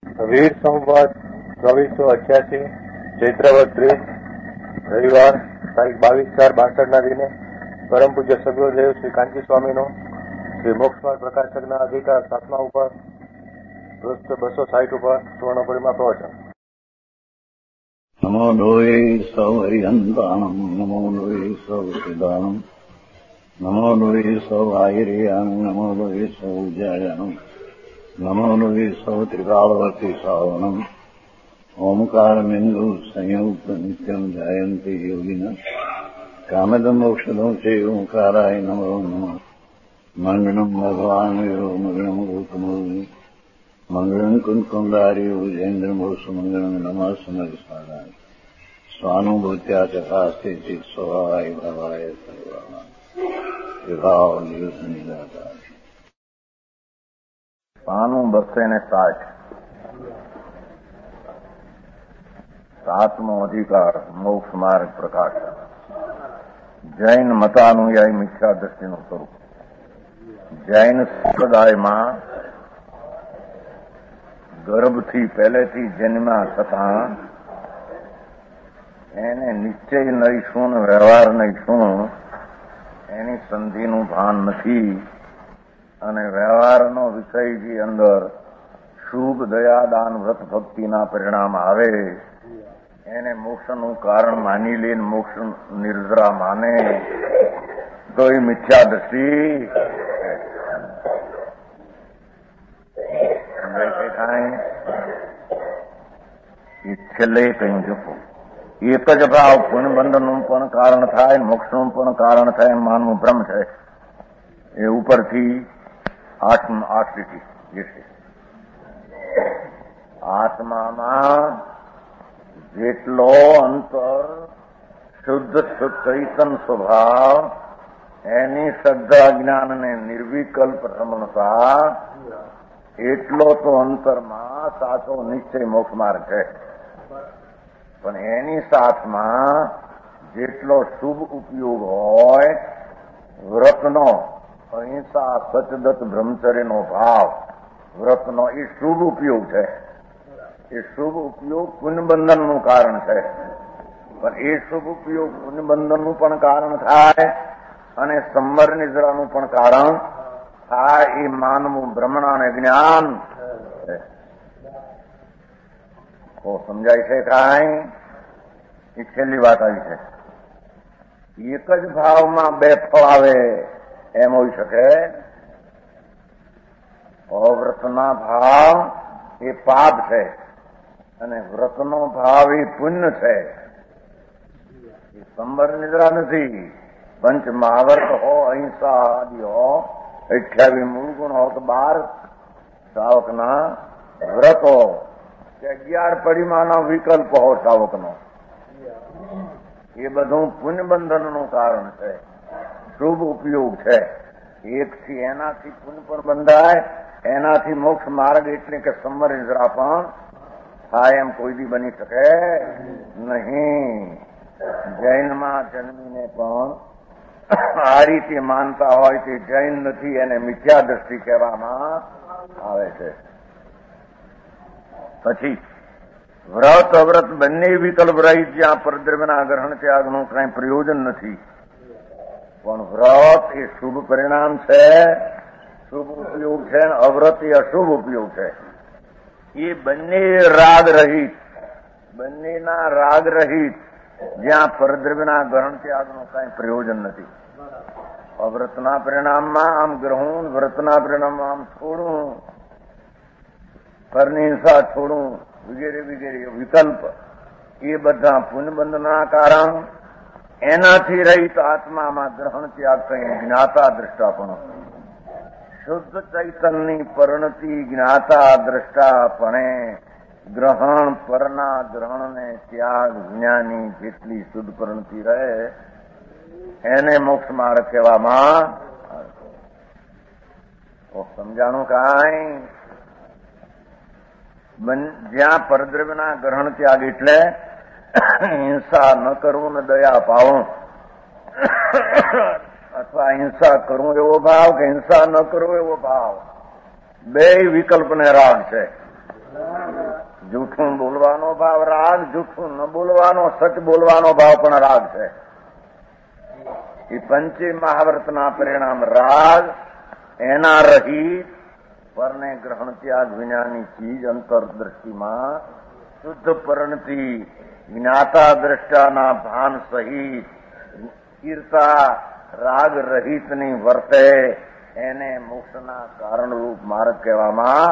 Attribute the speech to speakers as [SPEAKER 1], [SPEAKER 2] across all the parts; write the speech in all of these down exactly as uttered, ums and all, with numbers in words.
[SPEAKER 1] વીર સંવત ચોવીસો અઠ્યાસી ચૈત્રવદ ત્રીસ રવિવાર તારીખ બાવીસ ચાર બાસઠ ના દિને પરમ પૂજ્ય સદગુરુદેવ શ્રી કાંચી સ્વામીનો શ્રી મોક્ષમાર્ગ પ્રકાશકના અધિકાર સાતમા ઉપર પૃષ્ઠ બસો સાઠ ઉપર સુવર્ણપુરીમાં પ્રવચન.
[SPEAKER 2] નમો લોહે સૌ હરિહંતાણમ નમો લોહે સૌ સિદ્ધાણમ નમો લોહે સૌ આયર્યામ નમો લોહે સૌ જયામ નમો લોહે સૌ ત્રિકાળવતી શ્રાવણમ ઓમકારમેન્દુ સંયુક્ત નિત્યમ જાયંતિ યોગિના કામદ મોક્ષદો છે ઓંકારાય નમો નમઃ. મંગળમ ભગવાન વીરો મંગળમ ગૌતમોની મંગળમ કુંકુંદારી ઉજેન્દ્રમોષ મંગળમ નમઃ સમર્થાય સ્વાનુભૂત્યા ચકાસ્તે ચિત સ્વભાવાય ભાવાય સર્વા વિભાવ નિયુત નિરાકાર.
[SPEAKER 3] પાનું બસો ને સાઠ સાતમો અધિકાર મોક્ષ માર્ગ પ્રકાશ. જૈન મતાનુયાયી મિથ્યા દ્રષ્ટિનું સ્વરૂપ. જૈન સંપ્રદાયમાં ગર્ભથી પહેલેથી જન્મ્યા છતાં એને નિશ્ચય નહીં શું વ્યવહાર નહીં શું એની સંધિનું ભાન નથી અને વ્યવહારનો વિષયજી અંદર શુભ દયાદાન વ્રત ભક્તિના પરિણામ આવે એને મોક્ષનું કારણ માની લઈને મોક્ષ નિર્જરા માને તો એ મિથ્યા દ્રષ્ટિ એ છેલ્લે કહ્યું જપું એક જ ભાવ પુણ્યબંધનનું પણ કારણ થાય મોક્ષનું પણ કારણ થાય માનવું ભ્રમ છે. એ ઉપરથી આઠ આઠ લીટી જે છે આત્મામાં જેટલો અંતર શુદ્ધ ચૈતન સ્વભાવ એની શ્રદ્ધા જ્ઞાન અને નિર્વિકલ્પ રમણતા એટલો તો અંતરમાં સાચો નિશ્ચય મોક્ષ માર્ગ છે. પણ એની સાથમાં જેટલો શુભ ઉપયોગ હોય વ્રતનો અહિંસા સચદત્ત બ્રહ્મચર્યનો ભાવ વ્રતનો એ શુભ ઉપયોગ છે. એ શુભ ઉપયોગ પુણ્યબંધનનું કારણ છે. પણ એ શુભ ઉપયોગ પુણ્યબંધનનું પણ કારણ થાય અને સંવર નિદ્રાનું પણ કારણ થાય. એ માનવું બ્રહ્મણા અને જ્ઞાન તો સમજાય છે કાંઈ? એ છેલ્લી વાત આવી છે. એક જ ભાવમાં બે ફળ આવે એમ હોઈ શકે. અવ્રતના ભાવ એ પાપ છે અને વ્રતનો ભાવ એ પુણ્ય છે. એ સંવર નિદ્રા નથી. પંચ મહાવ્રત હો અહિંસા આદિ હો અઠ્યાવીસ મૂળ ગુણ હો કે બાર સાવકના વ્રતો કે અગિયાર પરિમાના વિકલ્પ હો સાવકનો એ બધું પુણ્યબંધનનું કારણ છે. શુભ ઉપયોગ છે. એકથી એનાથી પુણ્ય પણ બંધાય એનાથી મોક્ષ માર્ગ એટલે કે સંવર નિદ્રા પણ થાય એમ કોઈ દી બની શકે નહીં. જૈનમાં જન્મીને પણ આ રીતે માનતા હોય તે જૈન નથી એને મિથ્યા દ્રષ્ટિ કહેવામાં આવે છે. પછી વ્રત અવ્રત બંને વિકલ્પ રહિત જ્યાં પરદ્રવ્યના ગ્રહણ ત્યાગનું કઈ પ્રયોજન નથી. પણ વ્રત એ શુભ પરિણામ છે, શુભ ઉપયોગ છે. અવ્રત એ અશુભ ઉપયોગ છે. એ બંને રાગ રહિત બંનેના રાગ રહિત જ્યાં પરદ્રવ્યના ગ્રહણ ત્યાગનું કઈ પ્રયોજન નથી. અવ્રતના પરિણામમાં આમ ગ્રહણ, વ્રતના પરિણામમાં આમ છોડવું, પરની હિંસા છોડવું વગેરે વગેરે વિકલ્પ એ બધા પુણ્યબંધના કારણ. એનાથી રહિત આત્મામાં ગ્રહણ ત્યાગ કઈ જ્ઞાતા દ્રષ્ટાપણો. શુદ્ધ ચૈતનની પરિણતિ જ્ઞાતા દ્રષ્ટાપણે ગ્રહણ પરના ગ્રહણને ત્યાગ જ્ઞાની જેટલી શુદ્ધ પરિણતિ રહે એને મોક્ષ માર્ગ કહેવામાં સમજાણું કાંઈ? જ્યાં પરદ્રવ્યના ગ્રહણ ત્યાગ એટલે હિંસા ન કરવું ને દયા પાવું અથવા હિંસા કરવું એવો ભાવ કે હિંસા ન કરવો એવો ભાવ બે વિકલ્પને રાગ છે. જૂઠું બોલવાનો ભાવ રાગ, જૂઠું ન બોલવાનો સચ બોલવાનો ભાવ પણ રાગ છે. એ પંચે મહાવ્રતના પરિણામ રાગ, એના રહિત પરને ગ્રહણ ત્યાગ વિનાની ચીજ અંતરદ્રષ્ટિમાં શુદ્ધ પરણતી જ્ઞાતા દ્રષ્ટાના ભાન સહિત સ્થિરતા રાગ રહિતની વર્તે એને મોક્ષના કારણરૂપ માર્ગ કહેવામાં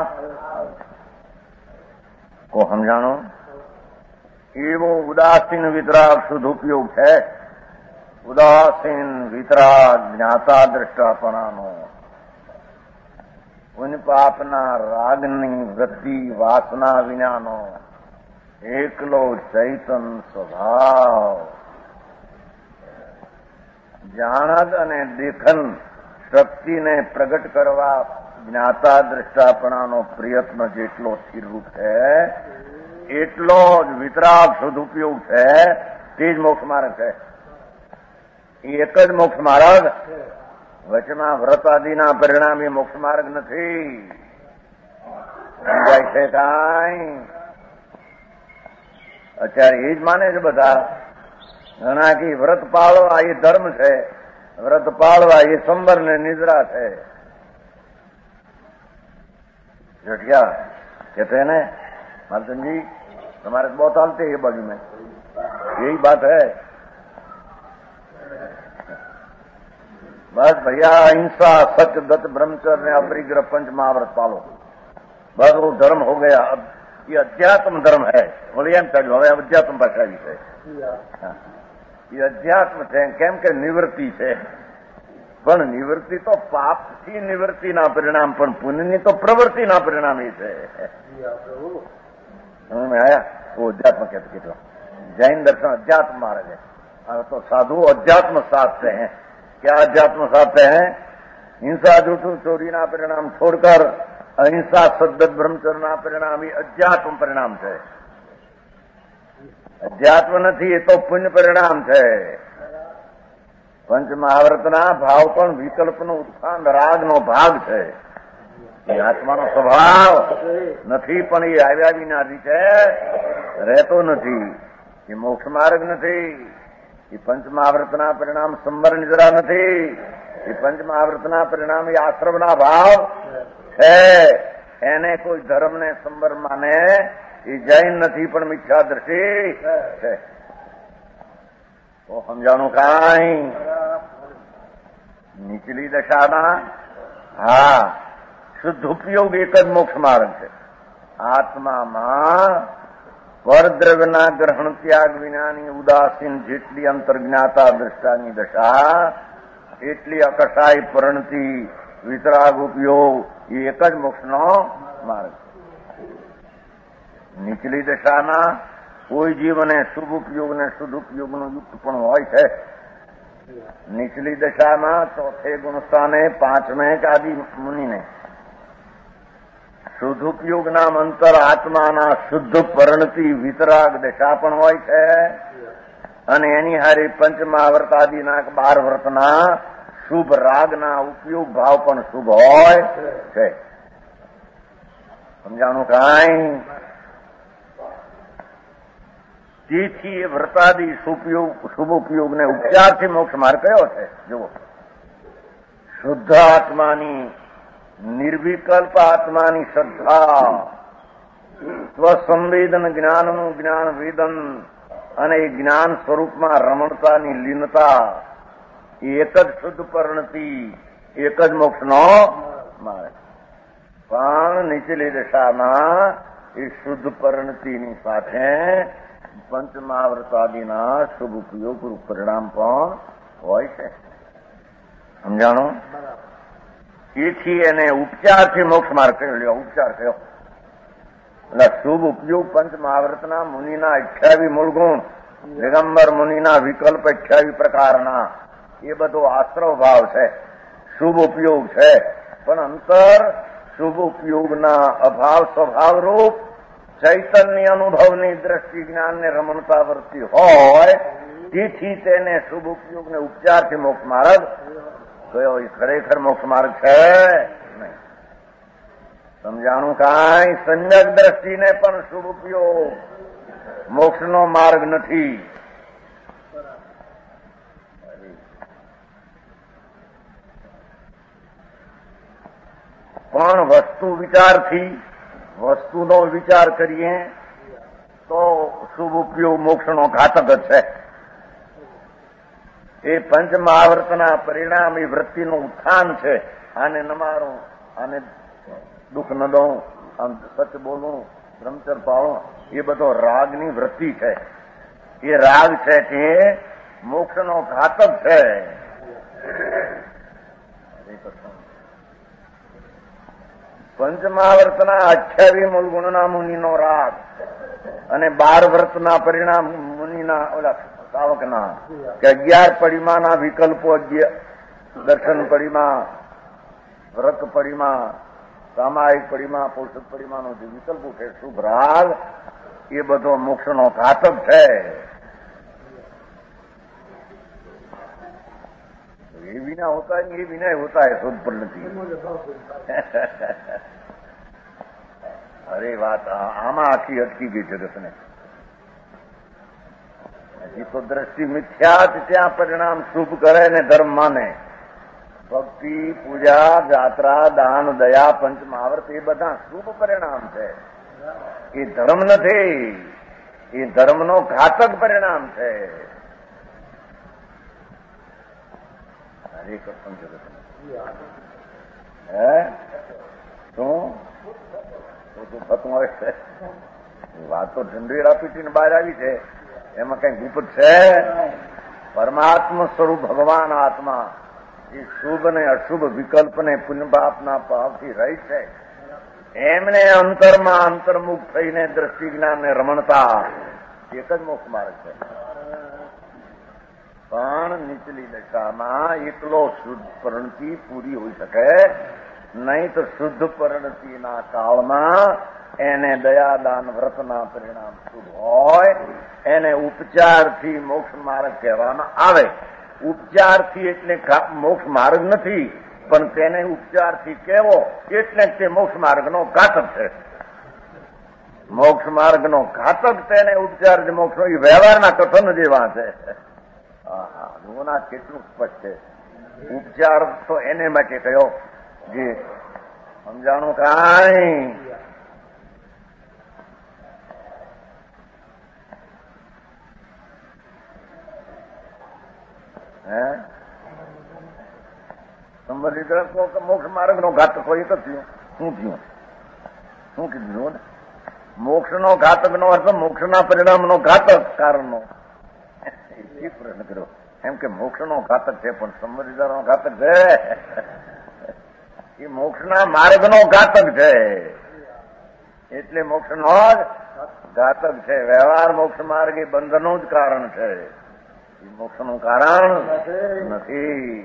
[SPEAKER 3] કો સમજાણો. એવો ઉદાસીન વિતરાગ શુદ્ધ ઉપયોગ છે. ઉદાસીન વિતરાગ જ્ઞાતા દ્રષ્ટાપણાનો ઉન પાપના રાગની વૃત્તિ વાસના વિનાનો એકલો ચૈતન સ્વભાવ જાણદ અને દેખન શક્તિને પ્રગટ કરવા જ્ઞાતા દ્રષ્ટાપણાનો પ્રયત્ન જેટલો સ્થિરરૂપ છે એટલો જ વિતરાગ સદુપયોગ છે. તે જ મોક્ષ માર્ગ છે. એ એક જ મોક્ષ માર્ગ, વચમાં વ્રત આદિના પરિણામે મોક્ષ માર્ગ નથી. સમજાય છે કાંઈ? અત્યારે એ જ માને છે બધા ઘણા કે વ્રત પાળવા એ ધર્મ છે, વ્રત પાળવા એ સંબર ને નિદ્રા છે. जटिया कहते हैं ना मालचंद जी, हमारे बहुत हालते हैं ये बाजू में, यही बात है. बस भैया अहिंसा सत्य दत्त ब्रह्मचर्य अपरिग्रह पंच महाव्रत पालो, बस वो धर्म हो गया. अब ये अध्यात्म धर्म है. बोले एम कहू હવે અધ્યાત્મ ભાષા વિશે એ અધ્યાત્મ છે કેમ કે નિવૃત્તિ છે. પણ નિવૃત્તિ તો પાપથી નિવૃત્તિના પરિણામ, પણ પુણ્યની તો પ્રવૃત્તિના પરિણામ એ છે. समझ में आया? वो अध्यात्म कहते कितना जैन दर्शन अध्यात्म मार्ग है. तो साधु अध्यात्म साधते हैं. क्या अध्यात्म साधते हैं? हिंसा जूठू चोरी ना परिणाम छोड़कर अहिंसा सद्दत ब्रह्मचर्य ना परिणाम ही अध्यात्म परिणाम है. अध्यात्म नहीं ये तो पुण्य परिणाम है. पंच महाव्रतना भाव पण विकल्पनो उत्थान रागनो भाग है. ये आत्मानो स्वभाव नहीं, पण ये આવ્યા વિના રીતે રહેતો નથી. ये मोक्ष मार्ग नहीं. ये पंच महाव्रतना परिणाम संवर निद्रा नहीं. ये पंच महाव्रतना परिणाम ये आश्रमना भाव है. એને કોઈ ધર્મ ને સંબર માને એ જૈન નથી, પણ મિથ્યા દ્રષ્ટિ છે. તો સમજાણું કાંઈ? નીચલી દશાના હા શુદ્ધ ઉપયોગ એક જ મોક્ષ માર્ગ છે. આત્મામાં પરદ્રવ્યના ગ્રહણ ત્યાગ વિનાની ઉદાસીન જેટલી અંતર્જ્ઞાતા દ્રષ્ટાની દશા એટલી અકસાઈ પરણતી વિતરાગ ઉપયોગ એ એક જ મોક્ષનો માર્ગ છે. નીચલી દશાના કોઈ જીવને શુભ ઉપયોગ ને શુદ્ધ ઉપયોગનું યુક્ત પણ હોય છે. નીચલી દશામાં ચોથે ગુણસ્થાને પાંચમે આદિ મુનિને શુદ્ધ ઉપયોગના મંતર આત્માના શુદ્ધ પરણતી વિતરાગ દશા પણ હોય છે. અને એની હારી પંચમહાવ્રત આદિના બાર વ્રતના શુભ રાગના ઉપયોગ ભાવ પણ શુભ હોય છે. સમજાણું કાંઈ? તેથી એ વ્રતાદિ શુભ ઉપયોગને ઉપચારથી મોક્ષ માર્ગ કયો છે? જુઓ, શુદ્ધ આત્માની નિર્વિકલ્પ આત્માની શ્રદ્ધા, સ્વસંવેદન જ્ઞાનનું જ્ઞાન વેદન અને જ્ઞાન સ્વરૂપમાં રમણતાની લીનતા એ એક જ શુદ્ધ પરણતી એક જ મોક્ષનો માર્ગ. પણ નીચેલી દશામાં એ શુદ્ધ પરણતીની સાથે પંચમહાવ્રત આદિના શુભ ઉપયોગ રૂપ પરિણામ પણ હોય છે. સમજાણું? એથી એને ઉપચારથી મોક્ષ માર્ગ કયો લ્યો. ઉપચાર કયો એટલે શુભ ઉપયોગ પંચમહાવ્રતના મુનિના અઠ્યાવી મૂળગુણ, દિગંબર મુનિના વિકલ્પ અઠ્યાવી પ્રકારના એ બધો આશ્રવ ભાવ છે, શુભ ઉપયોગ છે. પણ અંતર શુભ ઉપયોગના અભાવ સ્વભાવ રૂપ ચૈતન્ય અનુભવની દ્રષ્ટિ જ્ઞાનને રમણતા વર્તી હોય તેથી તેને શુભ ઉપયોગને ઉપચારથી મોક્ષ માર્ગ કયો. એ ખરેખર મોક્ષ માર્ગ છે નહીં. સમજાણું કાંઈ સમ્યક દ્રષ્ટિને પણ શુભ ઉપયોગ મોક્ષનો માર્ગ નથી. પણ વસ્તુ વિચારથી વસ્તુનો વિચાર કરીએ તો શુભ ઉપયોગ મોક્ષનો ઘાતક જ છે. એ પંચ મહાવર્તના પરિણામ એ વૃત્તિનું ઉત્થાન છે. આને ન મારું, આને દુઃખ ન દઉં, આમ સચ બોલું, બ્રહ્મચર પાળું, એ બધો રાગની વૃત્તિ છે. એ રાગ છે કે મોક્ષનો ઘાતક છે. પંચ મહાવર્તના અઠ્યાવીસ મૂળ ગુણના મુનિનો રાગ અને બાર વ્રતના પરિણામ મુનિના ઓલા સાવકના કે અગિયાર પરિમાના વિકલ્પો, દર્શન પરિમા, વ્રત પરિમા, સામાયિક પરિમા, પોષક પરિમાનો જે વિકલ્પો છે શુભ રાગ, એ બધો મોક્ષનો ઘાતક છે. ये बिना होता है, ये बिना होता है शुद्ध परिणति. अरे बात आमा आखी अटकी गई जगत ने. હજી તો દ્રષ્ટિ મિથ્યા ત્યાં પરિણામ શુભ કરે ને ધર્મ માને. ભક્તિ, પૂજા, જાત્રા, દાન, દયા, પંચ મહાવર્ત એ બધા શુભ પરિણામ છે. એ ધર્મ નથી, એ ધર્મનો ઘાતક પરિણામ છે. હે શું થતું હોય છે? વાત તો ઢંઢેરા પીટીને બહાર આવી છે, એમાં કઈ ગુપ્ત છે? પરમાત્મ સ્વરૂપ ભગવાન આત્મા એ શુભ ને અશુભ વિકલ્પ ને પુણ્ય પાપના ભાવથી રહી છે. એમને અંતરમાં અંતર્મુખ થઈને દ્રષ્ટિ જ્ઞાન ને રમણતા એક જ મોક્ષ માર્ગ છે. પણ નીચલી દશામાં એકલો શુદ્ધ પરિણતિ પૂરી હોઈ શકે નહીં, તો શુદ્ધ પરિણતિના કાળમાં એને દયાદાન વ્રતના પરિણામ શુભ હોય, એને ઉપચારથી મોક્ષ માર્ગ કહેવામાં આવે. ઉપચારથી એટલે મોક્ષ માર્ગ નથી, પણ તેને ઉપચારથી કહેવો એટલે તે મોક્ષ માર્ગનો ઘાતક છે. મોક્ષ માર્ગનો ઘાતક તેને ઉપચાર મોક્ષ એ વ્યવહારના કથન જેવા છે. હા, ગુના કેટલું સ્પષ્ટ છે. ઉપચાર તો એને માટે કયો જે સમજાણું કાંઈ હે સંબંધિત મોક્ષ માર્ગ નો ઘાતક હોય તો થયું. શું થયું? શું કીધું ને? મોક્ષ નો ઘાતક નો અર્થ મોક્ષના પરિણામ નો ઘાતક કારણ નો પ્રશ્ન કર્યો. એમ કે મોક્ષ નો ઘાતક છે, પણ સંબંધિત નો ઘાતક છે. એ મોક્ષના માર્ગ નો ઘાતક છે, એટલે મોક્ષ નો જ ઘાતક છે. વ્યવહાર મોક્ષ માર્ગ એ બંધનનું જ કારણ છે, એ મોક્ષ નું કારણ નથી.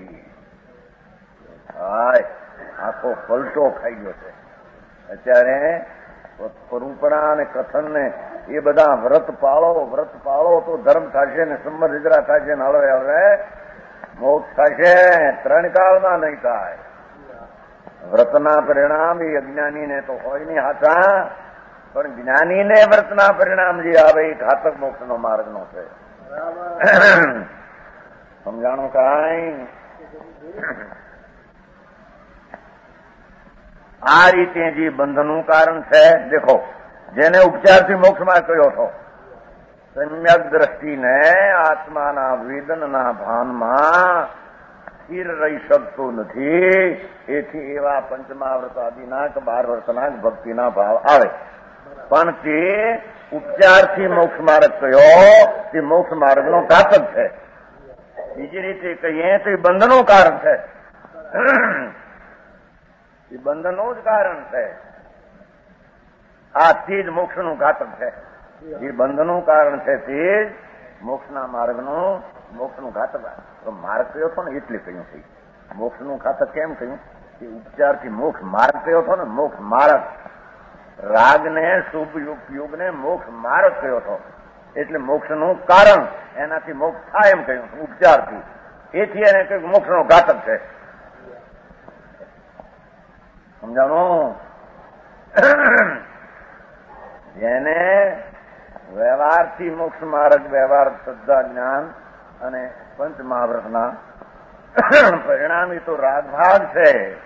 [SPEAKER 3] હાય, આખો પલટો ખાઈ ગયો છે અત્યારે. પરંપરા અને કથન ને એ બધા વ્રત પાળો વ્રત પાળો તો ધર્મ થશે ને સમૃદ્ધરા થશે ને હવે હવે મોક્ષ થશે. ત્રણ કાળમાં નહીં થાય. વ્રતના પરિણામ એ અજ્ઞાનીને તો હોય નહીં હાથા, પણ જ્ઞાનીને વ્રતના પરિણામ જે આવે એ ઘાતક મોક્ષનો માર્ગનો છે. સમજાણું કાંઈ? આ રીતે જે બંધનનું કારણ છે, દેખો જેને ઉપચારથી મોક્ષમાં કહ્યો હતો, સમ્યક દ્રષ્ટિને આત્માના વેદનના ભાનમાં સ્થિર રહી શકતો નથી. એથી એવા પંચમહાવ્રત આદિના કે બાર વર્ષના ભક્તિના ભાવ આવે. પણ તે ઉપચારથી મોક્ષ માર્ગ કયો તે મોક્ષ માર્ગનો ઘાતક છે. બીજી રીતે કહીએ તો એ બંધનનું કારણ છે. એ બંધનનું જ કારણ છે. આ તે જ મોક્ષનું ઘાતક છે. એ બંધનનું કારણ છે તે જ મોક્ષના માર્ગનું મોક્ષનું ઘાતક. માર્ગ કયો હતો ને એટલે કહ્યું છે. મોક્ષનું ઘાતક કેમ કહ્યું? એ ઉપચારથી મોક્ષ માર્ગ કયો હતો ને, મોક્ષ માર્ગ. રાગને શુભ ઉપયોગને મોક્ષ માર્ગ કયો હતો, એટલે મોક્ષનું કારણ એનાથી મોક્ષ થાય એમ કહ્યું ઉપચારથી. એથી એને કહ્યું મોક્ષનો ઘાતક છે. સમજાણું? જેને વ્યવહારથી મોક્ષ માર્ગ, વ્યવહાર શ્રદ્ધા જ્ઞાન અને પંચ મહાવ્રતના પરિણામી તો રાગભાગ છે,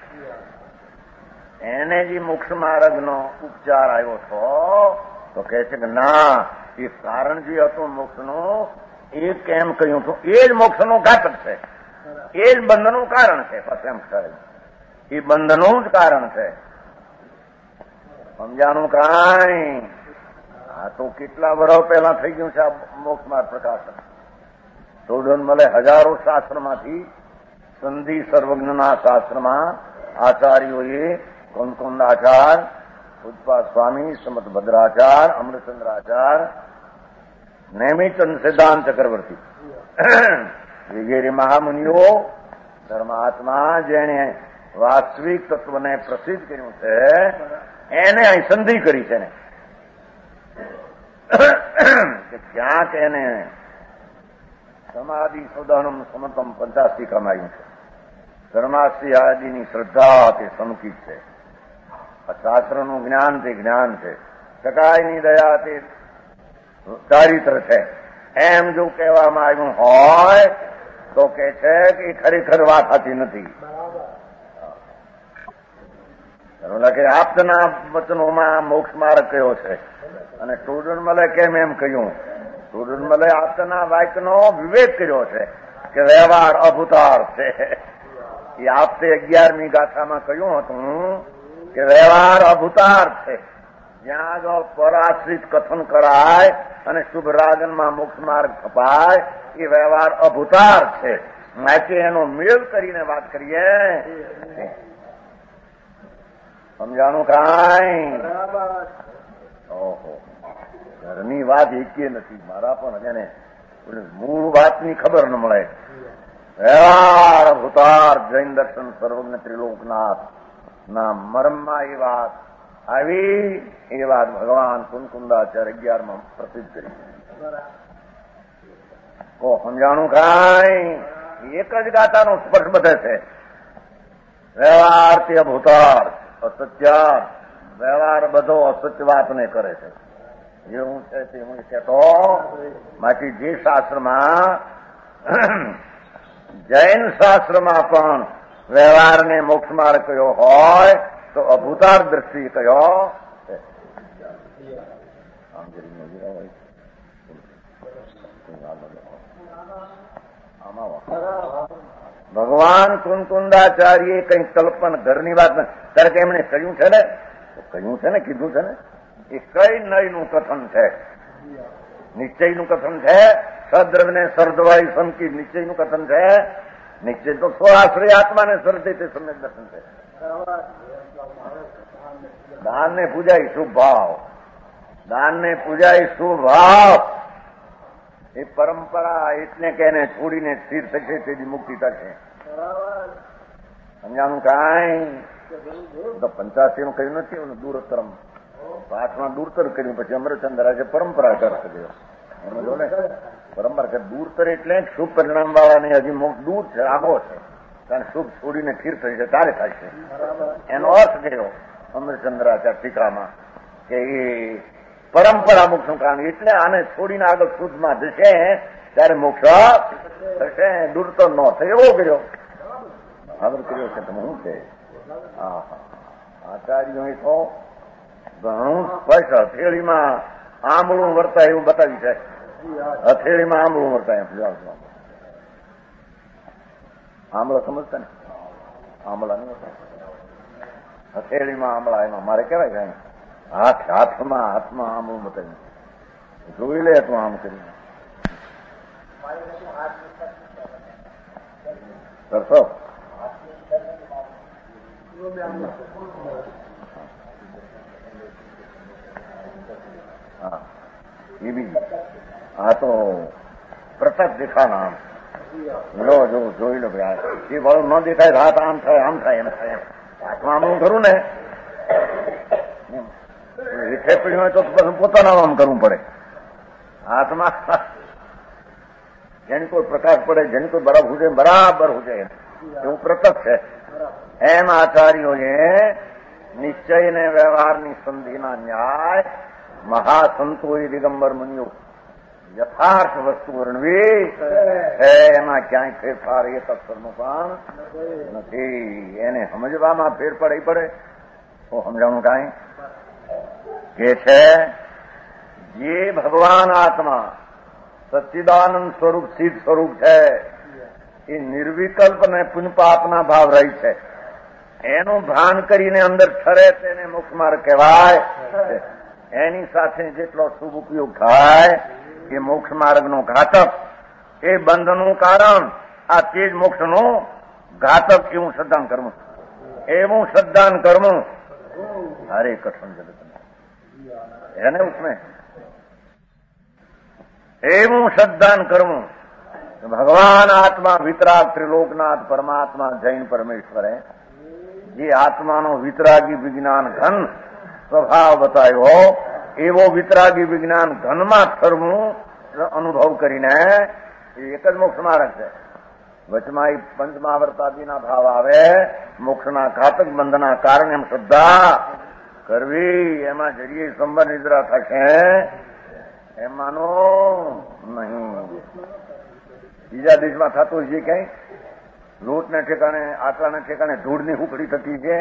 [SPEAKER 3] એને જે મોક્ષ માર્ગનો ઉપચાર આવ્યો હતો તો કહે છે કે ના, એ કારણ જે હતું મોક્ષનું એ કેમ કહ્યું હતું, એ જ મોક્ષનું ઘાતક છે, એ જ બંધનું કારણ છે. પછી એમ કહે એ બંધનું જ કારણ છે. સમજાનું કાંઈ? આ તો કેટલા વર્ષ પહેલા થઈ ગયું છે આ મોક્ષ માર્ગ પ્રકાશન. તોડન મળે હજારો શાસ્ત્રમાંથી સંધિ સર્વજ્ઞના શાસ્ત્રમાં આચાર્યોએ કુંકુંદાચાર, ઉત્પાદ સ્વામી, સમત ભદ્રાચાર, અમૃતચંદ્રાચાર, નેમિચંદ સિદ્ધાંત ચક્રવર્તી વગેરે મહામુનિઓ ધર્માત્મા જેને વાસ્તવિક તત્વને પ્રસિદ્ધ કર્યું છે એને અહીં સંધિ કરી છે ને કે ક્યાંક એને સમાધિ સૌદાનમ સમતમ પંચાસી કમાયું છે. ધર્માસ્તી આદિની શ્રદ્ધા તે સમકીત છે. શાસ્ત્રનું જ્ઞાન તે જ્ઞાન છે. સકાયની દયા તે ચારિત્ર છે. એમ જો કહેવામાં આવ્યું હોય તો કે છે કે ખરેખર વાત હતી નથી. કે આપના વચનોમાં મોક્ષ માર્ગ કયો છે અને ટોડરમલે કેમ એમ કહ્યું? ટોડરમલે આપના વાક્યનો વિવેક કર્યો છે કે વ્યવહાર અભૂતાર છે. એ આપતે અગિયારમી ગાથામાં કહ્યું હતું કે વ્યવહાર અભૂતાર છે. જ્યાં આગળ પરાશ્રિત કથન કરાય અને શુભ રાજનમાં મોક્ષ માર્ગ છપાય એ વ્યવહાર અભૂતાર છે. માટે એનો મેળ કરીને વાત કરીએ. સમજાણું કાંઈ? ઓહો, ઘરની વાત એકે નથી. મારા પણ જેને મૂળ વાતની ખબર ન મળે. વ્યવહાર અભૂતાર જૈન દર્શન સર્વજ્ઞ ત્રિલોકનાથ ના મરમમાં એ વાત આવી. એ વાત ભગવાન કુંકુંદાચાર્ય અગિયારમાં પ્રસિદ્ધ કરી. કો સમજાણું કાંઈ? એક જ ગાતાનો સ્પર્શ બધે છે. વ્યવહાર તે અભૂતાર અસત્યાર. વ્યવહાર બધો અસત્ય વાતને કરે છે. જે હું છે તે હું કહેતો. બાકી જે શાસ્ત્રમાં જૈન શાસ્ત્રમાં પણ વ્યવહારને મોક્ષ માર્ગ કયો હોય તો અભૂતાર દ્રષ્ટિ કયો છે. ભગવાન કુંકુંદાચાર્ય કઈ કલ્પન ઘરની વાત ત્યારે કે એમણે કહ્યું છે ને કહ્યું છે ને કીધું છે ને એ કઈ નયનું કથન છે. નિશ્ચયનું કથન છે. સદ્રવ્યને સર્દવાય સમકી નિશ્ચયનું કથન છે. નિશ્ચય તો સ્વાશ્રય આત્માને સર્જે તે સમ્યક દર્શન છે. દાનને પૂજાય શુભ ભાવ. દાનને પૂજાય શુભ ભાવ. એ પરંપરા એટલે કે એને છોડીને સ્થિર થશે તેની મુક્તિ થશે. સમજાણું કાંઈ? તો પંચાસી નું કહ્યું નથી. દૂરતરમ પાઠમાં દૂરતર કર્યું. પછી અમરચંદ્રાજે પરંપરા કર કર્યો. એમાં જો ને પરંપરા કર દૂરતર એટલે શુભ પરિણામ વાળાને હજી મોક્ષ દૂર છે, આગો છે. કારણ શુભ છોડીને સ્થિર થઈ છે તારે થાય છે. એનો અર્થ કયો અમરચંદ્રાચાર્ય ટીકામાં કે એ પરંપરા મોક્ષનું કારણ. એટલે આને છોડીને આગળ શુદ્ધમાં જશે ત્યારે મોક્ષ થશે. દૂરતર ન થાય એવો કર્યો. આગળ કર્યો છે તમે શું છે? હા આચાર્યો તો ઘણું સ્પષ્ટ હથેળીમાં આંબળું વર્તાય એવું બતાવી છે. હથેળીમાં આંબળું વર્તાય એમ આંબળા સમજતા ને? આંબળા નહીં હથેળીમાં આંબળા એમાં મારે કેવાય કે હાથ હાથમાં હાથમાં આંબળું બતાવ્યું. જોઈ લે તું આમ કરીને કરશો. હા એ બી આ તો પ્રત્યક્ષ દેખાના આમ લો જો જોઈ લો ભાઈ. એ વાળું ન દેખાય હાથ આમ થાય આમ થાય એમ થાય. હાથમાં આમ કરવું ને રીઠે પીડી હોય તો પોતાના આમ કરવું પડે. હાથમાં જેની કોઈ પ્રકાશ પડે જેની કોઈ બરફ હુજે બરાબર હુજે એવું પ્રત્યક્ષ છે. એમ આચાર્યોએ નિશ્ચય ને વ્યવહારની સંધિના ન્યાય મહાસંતોએ દિગંબર મુનિઓ યથાર્થ વસ્તુ વર્ણવી છે, એમાં ક્યાંય ફેરફાર એ તત્વનું પણ નથી. એને સમજવામાં ફેર પડે પડે તો સમજાણું કાંઈ કે છે જે ભગવાન આત્મા સચ્ચિદાનંદ સ્વરૂપ સિદ્ધ સ્વરૂપ છે એ નિર્વિકલ્પ ને પુણ્યપાપના ભાવ રહી છે. એનું ભાન કરીને અંદર ઠરે તેને મોક્ષ માર્ગ કહેવાય. એની સાથે જેટલો શુભ ઉપયોગ થાય એ મોક્ષ માર્ગનો ઘાતક, એ બંધનું કારણ, આ તે જ મોક્ષનું ઘાતક એવું શ્રદ્ધાન કરવું. એવું શ્રદ્ધાન કરવું हरे कठिन जगत में है ना, उसमें एवं श्रद्धान कर्म भगवान आत्मा वितराग त्रिलोकनाथ परमात्मा जैन परमेश्वर है. ये आत्मा नो वितरागी विज्ञान घन स्वभाव बतायो एवो वितरागी विज्ञान घन में थरवू अनुभव करीने एक ज मोक्ष मार्ग है. वचमा पंचमावर्तादीना भाव आवे मोक्षना घातक बंधना कारण एम श्रद्धा करवी. एमा जरिए संबर निद्रा थशे एमानो नहीं. बीजा देश में थतो है कई लोट ने ठेकाणे आटा ने ठेकाणे धूड़ नी उखड़ी थती है.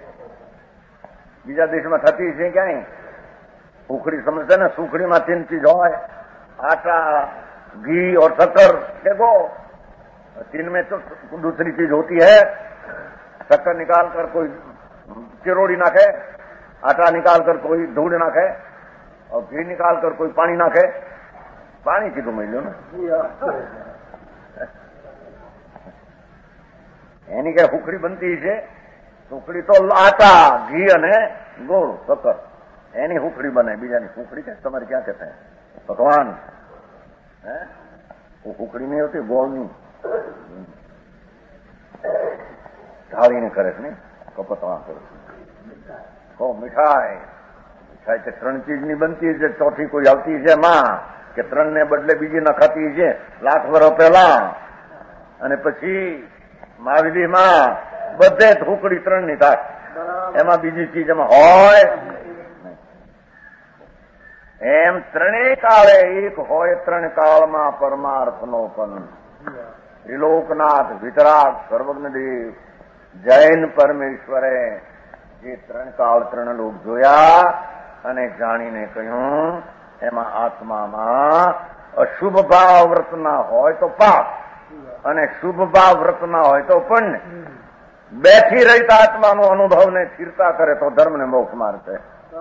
[SPEAKER 3] बीजा देश में थती है क्या उखड़ी समझते ना, सुखड़ी में तीन चीज हो आटा घी और शक्कर. देखो तीन में तो दूसरी चीज होती है. शक्कर निकाल कर कोई चिरोड़ी नाखे, आटा निकाल कर कोई धूड़ नाखे और घी निकाल कर कोई पानी नाखे. पानी की तो मिल लो ना एनी क्या हुखड़ी बनती है. हुखड़ी तो आटा घी અને ગોળ શક્કર એની હુખડી બને. બીજાની હુખડી કે તમારે ક્યાં કહેતા है पकवान है वो हुखड़ी नहीं होती ગોળની ઢાળીને કરે છે ને કપતવા કરે કહો મીઠાઈ. મીઠાઈ તો ત્રણ ચીજની બનતી છે, ચોથી કોઈ આવતી છે માં કે ત્રણ ને બદલે બીજી નખાતી છે લાખ વર્ષ પહેલા. અને પછી માવડીમાં બધે જ હુકડી ત્રણ ની થાય, એમાં બીજી ચીજ એમાં હોય એમ ત્રણેય કાળે એક હોય. ત્રણ કાળમાં પરમાર્થનો પણ ત્રિલોકનાથ વિતરાગ સર્વજ્ઞદેવ જૈન પરમેશ્વરે જે ત્રણ કાળ ત્રણ લોક જોયા અને જાણીને કહ્યું એમાં આત્મામાં અશુભ ભાવ વ્રતના હોય તો પાપ અને શુભ ભાવ વ્રતના હોય તો પુણ્ય. બેઠી રહી આત્માનો અનુભવ ને સ્થિરતા કરે તો ધર્મ ને મોક્ષ માર્ગ છે.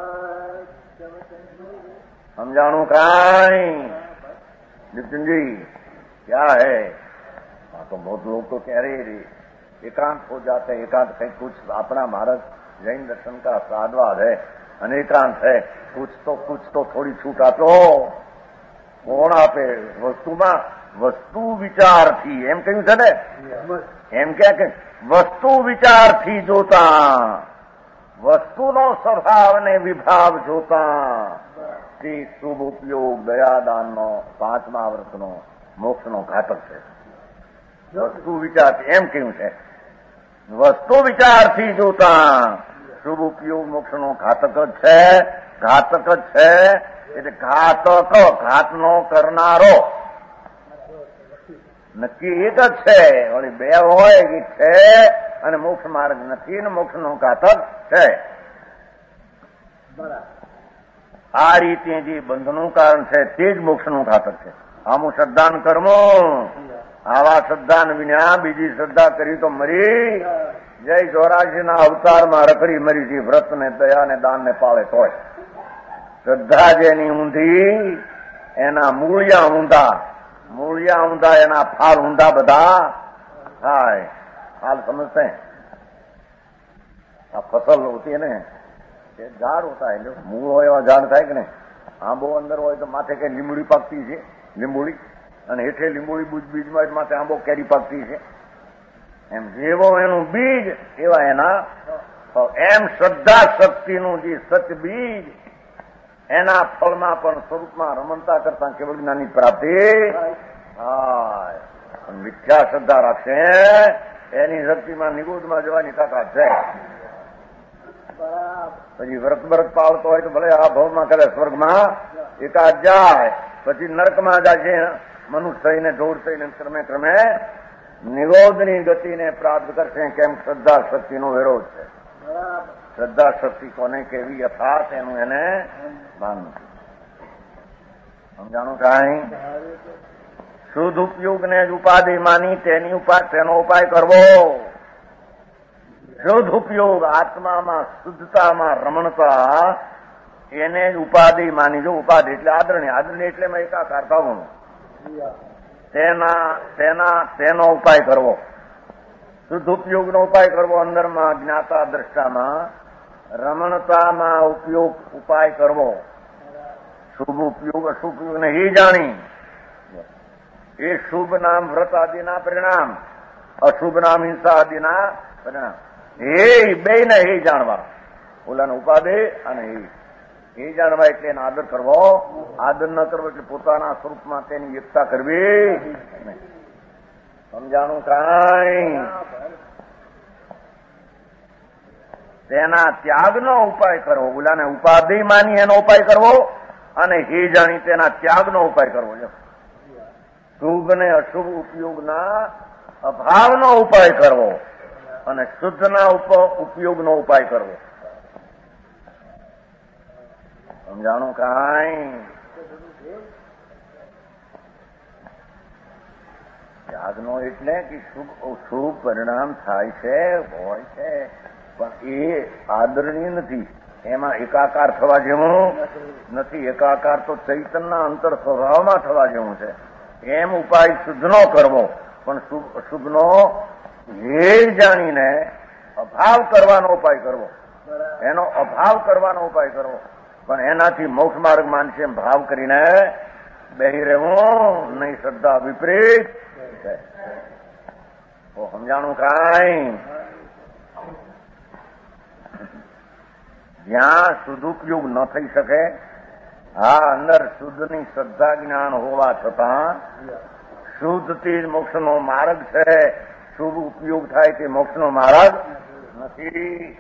[SPEAKER 3] समझाणु काई नितिन जी क्या है? हाँ तो बहुत लोग तो कह रहे रे एकांत हो जाते हैं. एकांत कहीं कुछ अपना भारत जैन दर्शन का साधवाद है अनेकांत है. कुछ तो कुछ तो थोड़ी छूट आपो कोण आपे वस्तुમાં વસ્તુ વિચારથી એમ કહ્યું છે ને. એમ ક્યાં કે વસ્તુ વિચારથી જોતા વસ્તુનો સ્વભાવ ને વિભાવ જોતા શુભ ઉપયોગ દયાદાનનો પાંચમા વ્રતનો મોક્ષનો ઘાતક છે. વસ્તુ વિચારથી એમ કેવું છે વસ્તુ વિચારથી જોતા શુભ ઉપયોગ મોક્ષનો ઘાતક જ છે. ઘાતક જ છે એટલે ઘાતક ઘાતનો કરનારો નક્કી એક જ છે. વળી બે હોય કે છે અને મોક્ષ માર્ગ નથી ને મોક્ષનો ઘાતક છે. આ રીતે જે બંધનું કારણ છે તે જ મોક્ષનું ઘાતક છે. આમું શ્રદ્ધાન કર્મો આવા શ્રદ્ધાન વિના બીજી શ્રદ્ધા કરી તો મરી. જય ચોરાશીના અવતારમાં રખડી મરી છે. વ્રત ને દયા ને દાન ને પાળે તોય શ્રદ્ધા જેની ઊંધી એના મૂળિયા ઊંધા, મૂળિયા ઊંધા એના ફાલ ઊંધા બધા થાય. हाल समझते हैं આ फसल होती है ને એ ઝાડ હોતા એટલે મૂળ હોય એવા ઝાડ થાય કે નહીં. આંબો અંદર હોય તો માથે કઈ લીંબુડી પાકતી છે લીંબુડી અને હેઠે લીંબુડી બુજ બીજમાં માથે આંબો કેરી પાકતી છે. એમ જેવો એનું બીજ એવા એના એમ શ્રદ્ધા શક્તિનું જે સચ બીજ એના ફળમાં પણ સ્વરૂપમાં રમણતા કરતા કેવળ જ્ઞાનની પ્રાપ્તિ થાય. પણ મિથ્યા શ્રદ્ધા રાખશે એની શક્તિમાં નિગુઢમાં જવાની તાકાત છે. પછી વ્રત વ્રત પાળતો હોય તો ભલે આ ભાવમાં કરે સ્વર્ગમાં એકાદ જાય, પછી નર્કમાં જાય છે મનુષ્ય થઈને ઢોર થઈને ક્રમે ક્રમે નિરોધની ગતિને પ્રાપ્ત કરશે. કેમ? શ્રદ્ધા શક્તિનો વિરોધ છે. શ્રદ્ધા શક્તિ કોને કેવી યથાર્થ એનું એને ભાન નથી. સમજાણું કાંઈ? શુદ્ધ ઉપયોગને જ ઉપાધિ માની તેની ઉપાય તેનો ઉપાય કરવો. શુદ્ધ ઉપયોગ આત્મામાં શુદ્ધતામાં રમણતા એને જ ઉપાધિ માની. જો ઉપાધિ એટલે આદરણી, આદરણી એટલે મેં એકાકાર થવું, તેના તેના તેનો ઉપાય કરવો. શુદ્ધ ઉપયોગનો ઉપાય કરવો. અંદરમાં જ્ઞાતા દ્રષ્ટામાં રમણતામાં ઉપયોગ ઉપાય કરવો. શુભ ઉપયોગ અશુભ ઉપયોગને એ જાણી એ શુભ નામ વ્રત આદિના પરિણામ, અશુભ નામ હિંસા આદિના પરિણામ. એ બે ને એ જાણવા, ઓલાને ઉપાધિ અને એ એ જાણવા એટલે એનો આદર કરવો. આદર ન કરવો એટલે પોતાના સ્વરૂપમાં તેની એકતા કરવી. સમજાણું કાંઈ? તેના ત્યાગનો ઉપાય કરવો. ઓલાને ઉપાધિ માની એનો ઉપાય કરવો અને હે જાણી તેના ત્યાગનો ઉપાય કરવો. શુભ ને અશુભ ઉપયોગના અભાવનો ઉપાય કરવો અને શુદ્ધના ઉપયોગનો ઉપાય કરવો. સમજાણું કાંઈ? ત્યાગનો એટલે કે શુભ શુભ પરિણામ થાય છે, હોય છે, પણ એ આદરણીય નથી. એમાં એકાકાર થવા જેવું નથી. એકાકાર તો ચૈતનના અંતર સ્વભાવમાં થવા જેવું છે. એમ ઉપાય શુદ્ધનો કરવો, પણ અશુભનો ભેદ જાણીને અભાવ કરવાનો ઉપાય કરવો. એનો અભાવ કરવાનો ઉપાય કરવો, પણ એનાથી મોક્ષ માર્ગ માનશે એમ ભાવ કરીને બેહી રહેવું નહીં. શ્રદ્ધા વિપરીત છે. સમજાણું કાંઈ? જ્યાં શુદ્ધુપયોગ ન થઈ શકે, હા અંદર શુદ્ધની શ્રદ્ધા જ્ઞાન હોવા છતાં શુદ્ધથી જ મોક્ષનો માર્ગ છે. શુભ ઉપયોગ થાય તે મોક્ષનો માર્ગ નથી.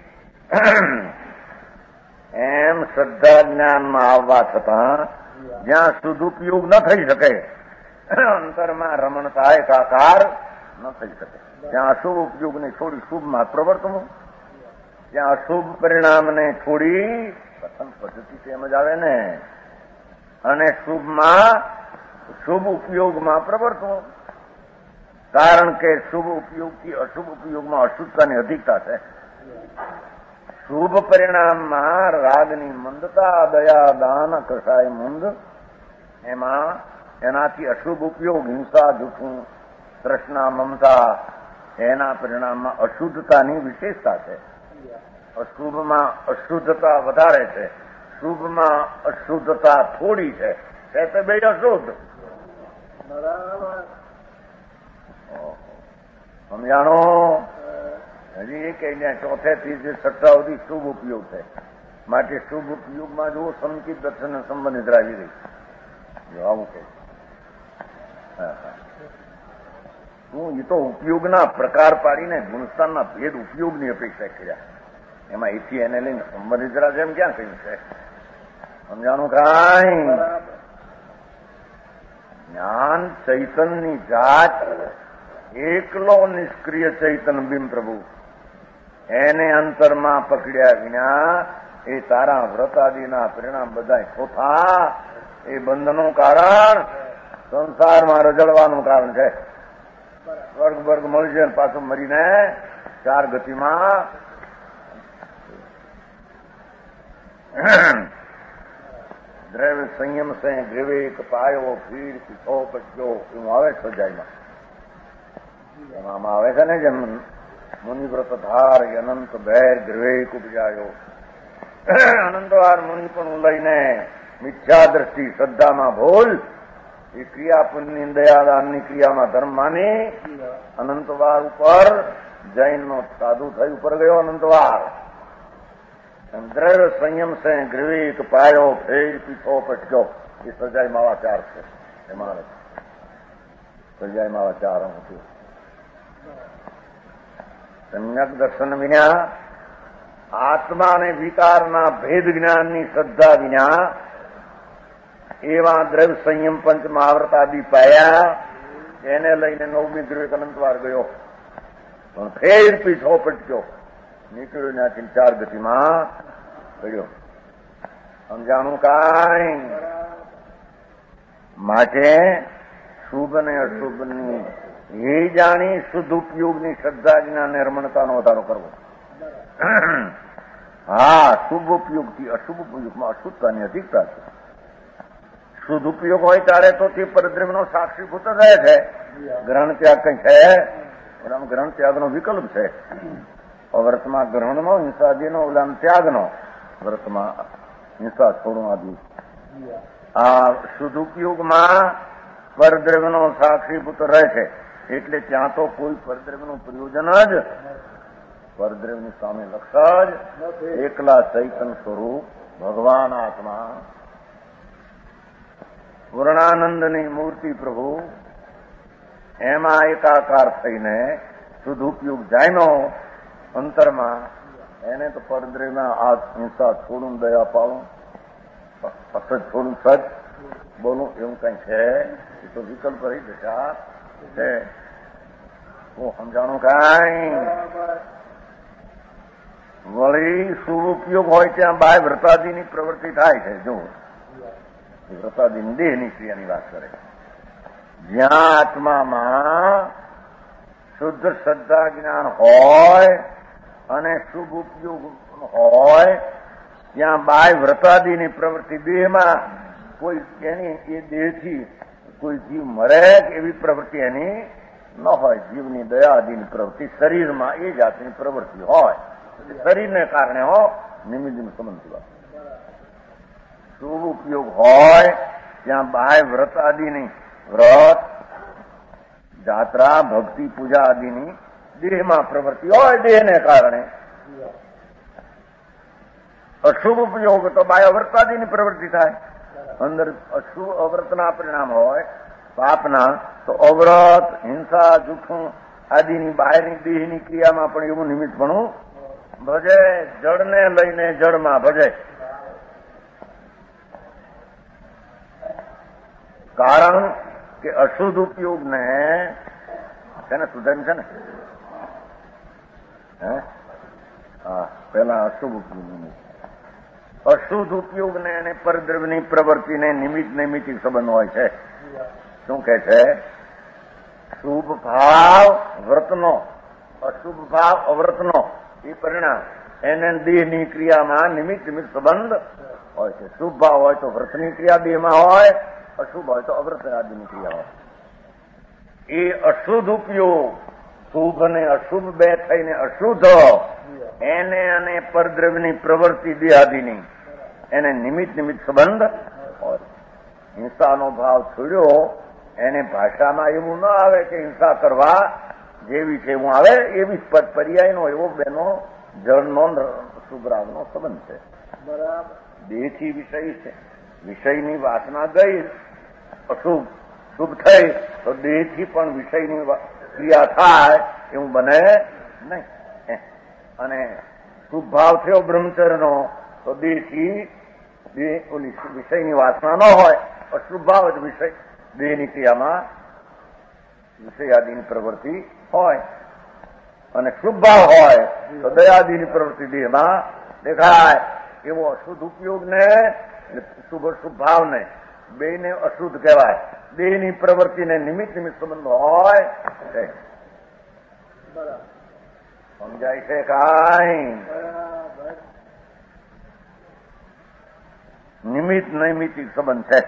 [SPEAKER 3] એમ શ્રદ્ધા જ્ઞાનમાં આવવા છતાં જ્યાં શુદ્ધ ઉપયોગ ન થઈ શકે, અંતરમાં રમણતા એકાકાર ન થઈ શકે, ત્યાં અશુભ ઉપયોગને છોડી શુભમાં પ્રવર્તવું. ત્યાં અશુભ પરિણામને છોડી પ્રથમ પદ્ધતિ તેમ જ આવે ને, અને શુભમાં શુભ ઉપયોગમાં પ્રવર્તવું. કારણ કે શુભ ઉપયોગથી અશુભ ઉપયોગમાં અશુદ્ધતાની અધિકતા છે. શુભ પરિણામમાં રાગની મંદતા, દયા, દાન, કસાય, મુંદ, એમાં એનાથી અશુભ ઉપયોગ હિંસા, જૂઠું, તૃષ્ણા, મમતા, એના પરિણામમાં અશુદ્ધતાની વિશેષતા છે. અશુભમાં અશુદ્ધતા વધારે છે, શુભમાં અશુદ્ધતા થોડી છે. તે બે અશુદ્ધ. સમજાણો? હજી એ કહીને ચોથે ત્રીજે છઠ્ઠા સુધી શુભ ઉપયોગ છે. માટે શુભ ઉપયોગમાં જુઓ સંકિત દર્શન સંબંધિત રાજી રહી. જો આવું કે હું એ તો ઉપયોગના પ્રકાર પાડીને ગુણસ્થાનના ભેદ ઉપયોગની અપેક્ષા કર્યા. એમાં એથી એને લઈને સંબંધિત રાજ એમ ક્યાં કહ્યું છે? સમજાણું કાંઈ? જ્ઞાન ચૈતનની જાત એકલો નિષ્ક્રિય ચૈતન બિંબ પ્રભુ, એને અંતરમાં પકડ્યા વિના એ તારા વ્રત આદિના પરિણામ બધા ખોટા. એ બંધનું કારણ સંસારમાં રજળવાનું કારણ છે. વર્ગ વર્ગ મળશે પાછું મરીને ચાર ગતિમાં દ્રવ્ય સંયમ સે ગ્રીવેક પાયો ફીર પીછો પચ્યો એવું આવે સજાઈમાં. એમાં આવે છે ને જેમ મુનિવ્રત ધાર અનંત બેર ગ્રીવેક ઉપજાયો. અનંતવાર મુનિ પણ લઈને મિથ્યા દ્રષ્ટિ શ્રદ્ધામાં ભૂલ, એ ક્રિયા પુણ્યની દયાદાનની ક્રિયામાં ધર્મ માની અનંતવાર ઉપર જૈનનો સાધુ થઈ ઉપર ગયો. અનંતવાર દ્રવ્ય સંયમ સે ગ્રીવેક પાયો ફેર પીછો પચ્યો એ સજાઈ માવા ચાર છે. એમાં સજાઈ માવા ચાર હતું. સમ્યક દર્શન વિના આત્મા અને વિકારના ભેદ જ્ઞાનની શ્રદ્ધા વિના એવા દ્રવ્ય સંયમ પંચ મહાવ્રતાદિ પાયા, એને લઈને નવમી ધ્રુવે અનંતવાર ગયો, પણ ફેર પીછો પટક્યો, નીકળ્યો ત્યાંથી ચાર ગતિમાં ગયો. સમજાણું કાંઈ? માટે શુભ અને અશુભની એ જાણી શુદ્ધ ઉપયોગની શ્રદ્ધા જ્ઞાન રમણતાનો વધારો કરવો. હા, શુભ ઉપયોગથી અશુભ ઉપયોગમાં અશુદ્ધતાની અધિકતા છે. શુદ્ધ ઉપયોગ હોય ત્યારે તો તે પરદ્રવ્યનો સાક્ષીભૂત રહે છે. ગ્રહણ ત્યાગ કઈ છે? ગ્રહણ ત્યાગનો વિકલ્પ છે. વ્રતમાં ગ્રહણનો, હિંસાદીનો, ઉલામ ત્યાગનો, વ્રતમાં હિંસા છોડું આદિ. આ શુદ્ધ ઉપયોગમાં પરદ્રવ્યનો સાક્ષીભૂત રહે છે, એટલે ત્યાં તો કોઈ પરદ્રવ્યનું પ્રયોજન જ, પરદ્રવ્યની સામે લક્ષ જ એકલા ચૈતન સ્વરૂપ ભગવાન આત્મા, પૂર્ણાનંદની મૂર્તિ પ્રભુ, એમાં એકાકાર થઈને શુદ્ધ ઉપયોગ જાયનો અંતરમાં, એને તો પરદ્રવ્યના આ હિંસા છોડું, દયા પાડું, અસત છોડું સજ બોલું, એવું કઈ છે? એ તો વિકલ્પ રહી દશા છે. હું સમજાણું કાંઈ? વળી શુભ ઉપયોગ હોય ત્યાં બાય વ્રતાદિની પ્રવૃત્તિ થાય છે. જો વ્રતાદિની દેહની ક્રિયાની વાત કરે, જ્યાં આત્મામાં શુદ્ધ શ્રદ્ધા જ્ઞાન હોય અને શુભ ઉપયોગ હોય, ત્યાં બાય વ્રતાદિની પ્રવૃત્તિ દેહમાં કોઈ એની એ દેહથી કોઈ જીવ મરે એવી પ્રવૃત્તિ એની ન હોય. જીવની દયા આદિની પ્રવૃત્તિ શરીરમાં એ જાતની પ્રવૃત્તિ હોય, શરીરને કારણે હો, નિમિત્તનો સંબંધ વાત. શુભ ઉપયોગ હોય ત્યાં બાહ્ય વ્રત આદિની, વ્રત, જાત્રા, ભક્તિ, પૂજા આદિની દેહમાં પ્રવૃત્તિ હોય, દેહને કારણે. અશુભ ઉપયોગ તો બાહ્ય વ્રત આદિની પ્રવૃત્તિ થાય, અંદર અશુભ અવ્રતના પરિણામ હોય, પાપના, તો અવ્રત, હિંસા, જૂઠું આદિની બહારની દેહની ક્રિયામાં પણ એવું નિમિત્ત પણ ભજે. જળને લઈને જળમાં ભજે. કારણ કે અશુદ્ધ ઉપયોગને છે ને સુધાર્યું છે ને. હે હા, પેલા અશુભ ઉપયોગ, અશુદ્ધ ઉપયોગને અને પરદ્રવ્યની પ્રવૃત્તિને નિમિત્ત નૈમિતિક સંબંધ હોય છે. શું કે છે? શુભ ભાવ વ્રતનો, અશુભ ભાવ અવ્રતનો એ પરિણામ, એને દેહની ક્રિયામાં નિમિત્ત નિમિત્ત સંબંધ હોય છે. શુભ ભાવ હોય તો વ્રતની ક્રિયા દેહમાં હોય, અશુભ હોય તો અવ્રત આદિની ક્રિયા હોય. એ અશુદ્ધ ઉપયોગ, શુભ અને અશુભ બે થઈને અશુદ્ધ, એને અને પરદ્રવ્યની પ્રવૃત્તિ દેહાદિની એને નિમિત્ત નિમિત્ત સંબંધ હોય. હિંસાનો ભાવ છોડ્યો, એને ભાષામાં એવું ન આવે કે હિંસા કરવા જેવી છે એવું આવે, એવી પર્યાયનો એવો બેનો જળનો શુભરાગનો સંબંધ છે. બરાબર. દેહથી વિષય છે, વિષયની વાસના ગઈ, અશુભ શુભ થઈ તો દેહથી પણ વિષયની ક્રિયા થાય એવું બને નહીં. અને શુભ ભાવ થયો બ્રહ્મચર્યનો તો દેહથી ઓલી વિષયની વાસના ન હોય, અશુભ ભાવ જ વિષય દેહની ક્રિયામાં વિષય આદિની પ્રવૃત્તિ હોય. અને શુભ ભાવ હોય તો દયાદિની પ્રવૃત્તિ દેહમાં દેખાય. એવો અશુદ્ધ ઉપયોગને, શુભ અશુભ ભાવને બેને અશુદ્ધ કહેવાય. દેહની પ્રવૃત્તિને નિમિત્ત નિમિત્ત સંબંધ હોય. સમજાય છે કાંઈ? નિમિત્ત નૈમિતિક સંબંધ છે.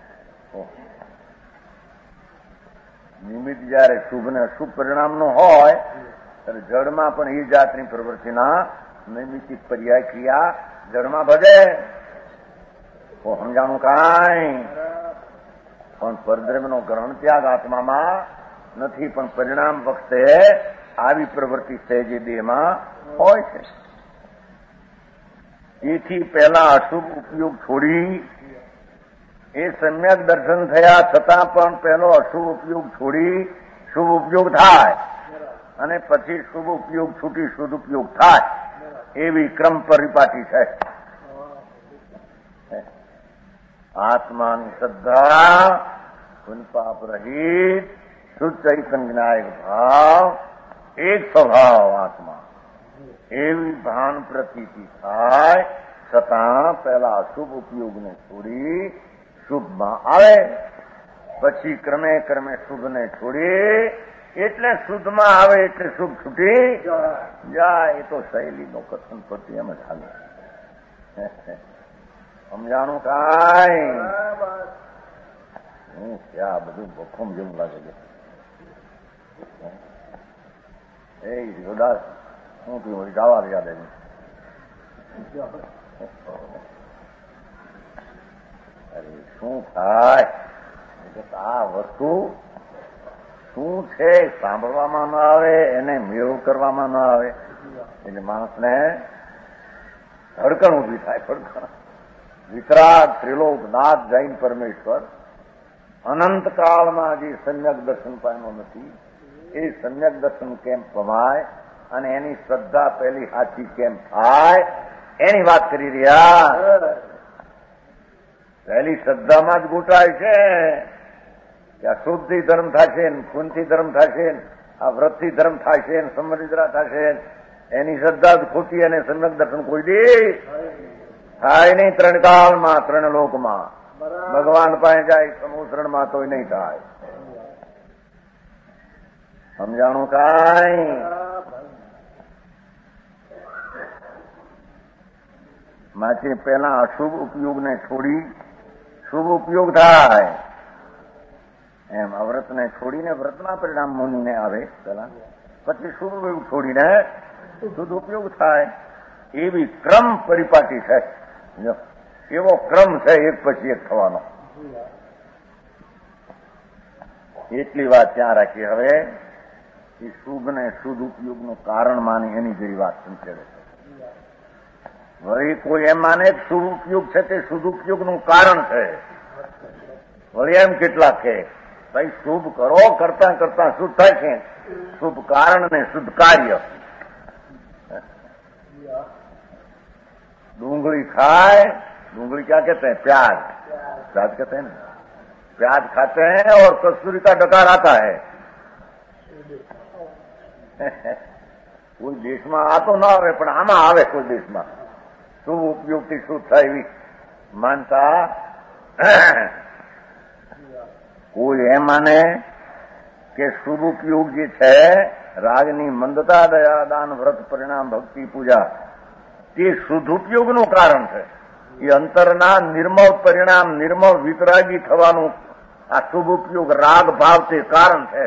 [SPEAKER 3] નિમિત્ત જયારે શુભ ને અશુભ પરિણામનો હોય ત્યારે જળમાં પણ એ જાતની પ્રવૃત્તિના નૈમિતિક પર્યાય ક્રિયા જળમાં ભજે. સમજાણું કાંઈ? પણ પરદ્રવ્યનો ગ્રહણ ત્યાગ આત્મામાં નથી, પણ પરિણામ વખતે આવી પ્રવૃત્તિ છે જે દેહમાં હોય છે. તેથી પહેલા અશુભ ઉપયોગ છોડી, એ સમ્યક દર્શન થયા છતાં પણ પહેલો અશુભ ઉપયોગ છોડી શુભ ઉપયોગ થાય, અને પછી શુભ ઉપયોગ છૂટી શુદ્ધ ઉપયોગ થાય. એવી ક્રમ પરિપાટી છે. આત્માની શ્રદ્ધા, પુનપાપ રહિત, શુદ્ધ ચૈતન્ય જ્ઞાયક ભાવ, એક સ્વભાવ આત્મા, એવી ભાન પ્રતીતિ થાય છતાં પહેલા અશુભ ઉપયોગને છોડી શુભમાં આવે, પછી ક્રમે ક્રમે શુભને છોડી એટલે શુદ્ધમાં આવે એટલે શુભ છૂટી જાય. એ તો શૈલીનો કથન પરથી એમ જ હાલે. સમજાણું કાંઈ હું આ બધું ભોખમ જેવું લાગે છે. એ યોદાસ શું થયું ગાવા યાદ આવી. અરે શું થાય આ વસ્તુ શું છે સાંભળવામાં ન આવે, એને મેળવ કરવામાં ન આવે એટલે માણસને ધડકણ ઉભી થાય. ધડકણ વિતરાગ ત્રિલોક નાથ જૈન પરમેશ્વર અનંત કાળમાં જે સમ્યક દર્શન પામ્યો નથી એ સમ્યક દર્શન કેમ પમાય અને એની શ્રદ્ધા પહેલી સાચી કેમ થાય એની વાત કરી રહ્યા. પહેલી શ્રદ્ધામાં જ ગોટાય છે કે આ શુદ્ધથી ધર્મ થશે, ખૂનથી ધર્મ થશે, આ વ્રતથી ધર્મ થશે, સમરિદ્રા થશે. એની શ્રદ્ધા જ ખોટી અને સમ્યક દર્શન કોઈ દે થાય નહીં. ત્રણ કાળમાં ત્રણ લોકમાં ભગવાન પાસે જાય સમુદ્રમાં તો નહીં થાય. સમજાણું કાંઈ માટે પેલા અશુભ ઉપયોગને છોડી શુભ ઉપયોગ થાય. એમ અવ્રતને છોડીને વ્રતના પરિણામ મુનિને આવે પેલા, પછી શુભ ઉપયોગ છોડીને શુદ્ધ ઉપયોગ થાય. એવી ક્રમ પરિપાટી છે. એવો ક્રમ છે એક પછી એક થવાનો. એટલી વાત ત્યાં રાખી. હવે એ શુભ ને શુદ્ધ ઉપયોગનું કારણ માની એની જેવી વાત સંચેડે છે. વળી કોઈ એમ માને શુભ ઉપયોગ છે તે શુદ્ધ ઉપયોગનું કારણ છે. વળી એમ કેટલાક છે ભાઈ શુભ કરો કરતા કરતા શુદ્ધ થાય છે. શુભ કારણ ને શુદ્ધ કાર્ય. डूंगली खाए, डूंगली क्या कहते हैं, प्याज, प्याज कहते हैं ना, प्याज खाते हैं और कस्तूरी का डकार आता है. કોઈ દેશમાં આ તો ના આવે પણ આમાં આવે કોઈ દેશમાં. શું ઉપયોગથી શું થાય એવી માનતા કોઈ એમ માને કે શુભ ઉપયોગ જે છે રાગની મંદતા, દયા, દાન, વ્રત, પરિણામ, ભક્તિ, પૂજા તે શુદ્ધ ઉપયોગનું કારણ છે. એ અંતરના નિર્મળ પરિણામ, નિર્મળ વિતરાગી થવાનું આ શુભ ઉપયોગ રાગ ભાવ તે કારણ છે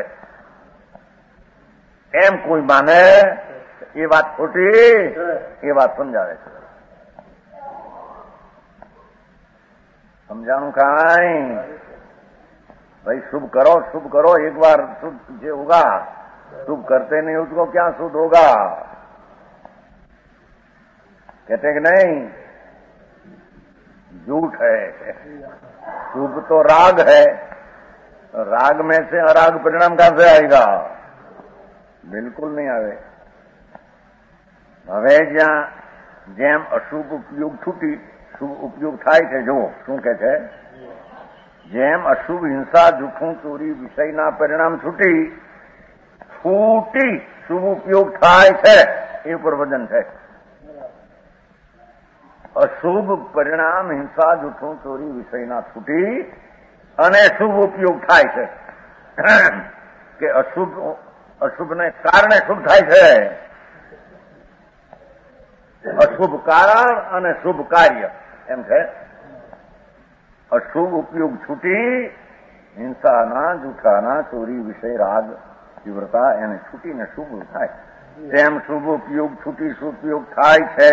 [SPEAKER 3] એમ કોઈ માને એ વાત ખોટી. એ વાત સમજાવે છે. સમજાણું કાંઈ भाई शुभ करो शुभ करो एक बार शुभ जो होगा, शुभ करते नहीं उसको क्या शुद्ध होगा, कहते कि नहीं. झूठ है. शुभ तो राग है, राग में से अराग परिणाम कहां से आएगा, बिल्कुल नहीं आवे. હવે જ્યાં જેમ અશુભ ઉપયોગ છૂટી શુભ ઉપયોગ થાય છે. જો શું કે છે, જેમ અશુભ હિંસા, જૂઠું, ચોરી વિષયના પરિણામ છૂટી છૂટી શુભ ઉપયોગ થાય છે એ ઉપર વજન છે. અશુભ પરિણામ હિંસા, જૂઠું, ચોરી વિષયના છૂટી અને શુભ ઉપયોગ થાય છે કે અશુભ અશુભને કારણે શુભ થાય છે. અશુભ કારણ અને શુભ કાર્ય એમ છે. અશુભ ઉપયોગ છૂટી હિંસાના, જૂઠાના, ચોરી, વિષય, રાગ, તીવ્રતા એને છૂટીને શુભ થાય. તેમ શુભ ઉપયોગ છૂટી શુભ ઉપયોગ થાય છે.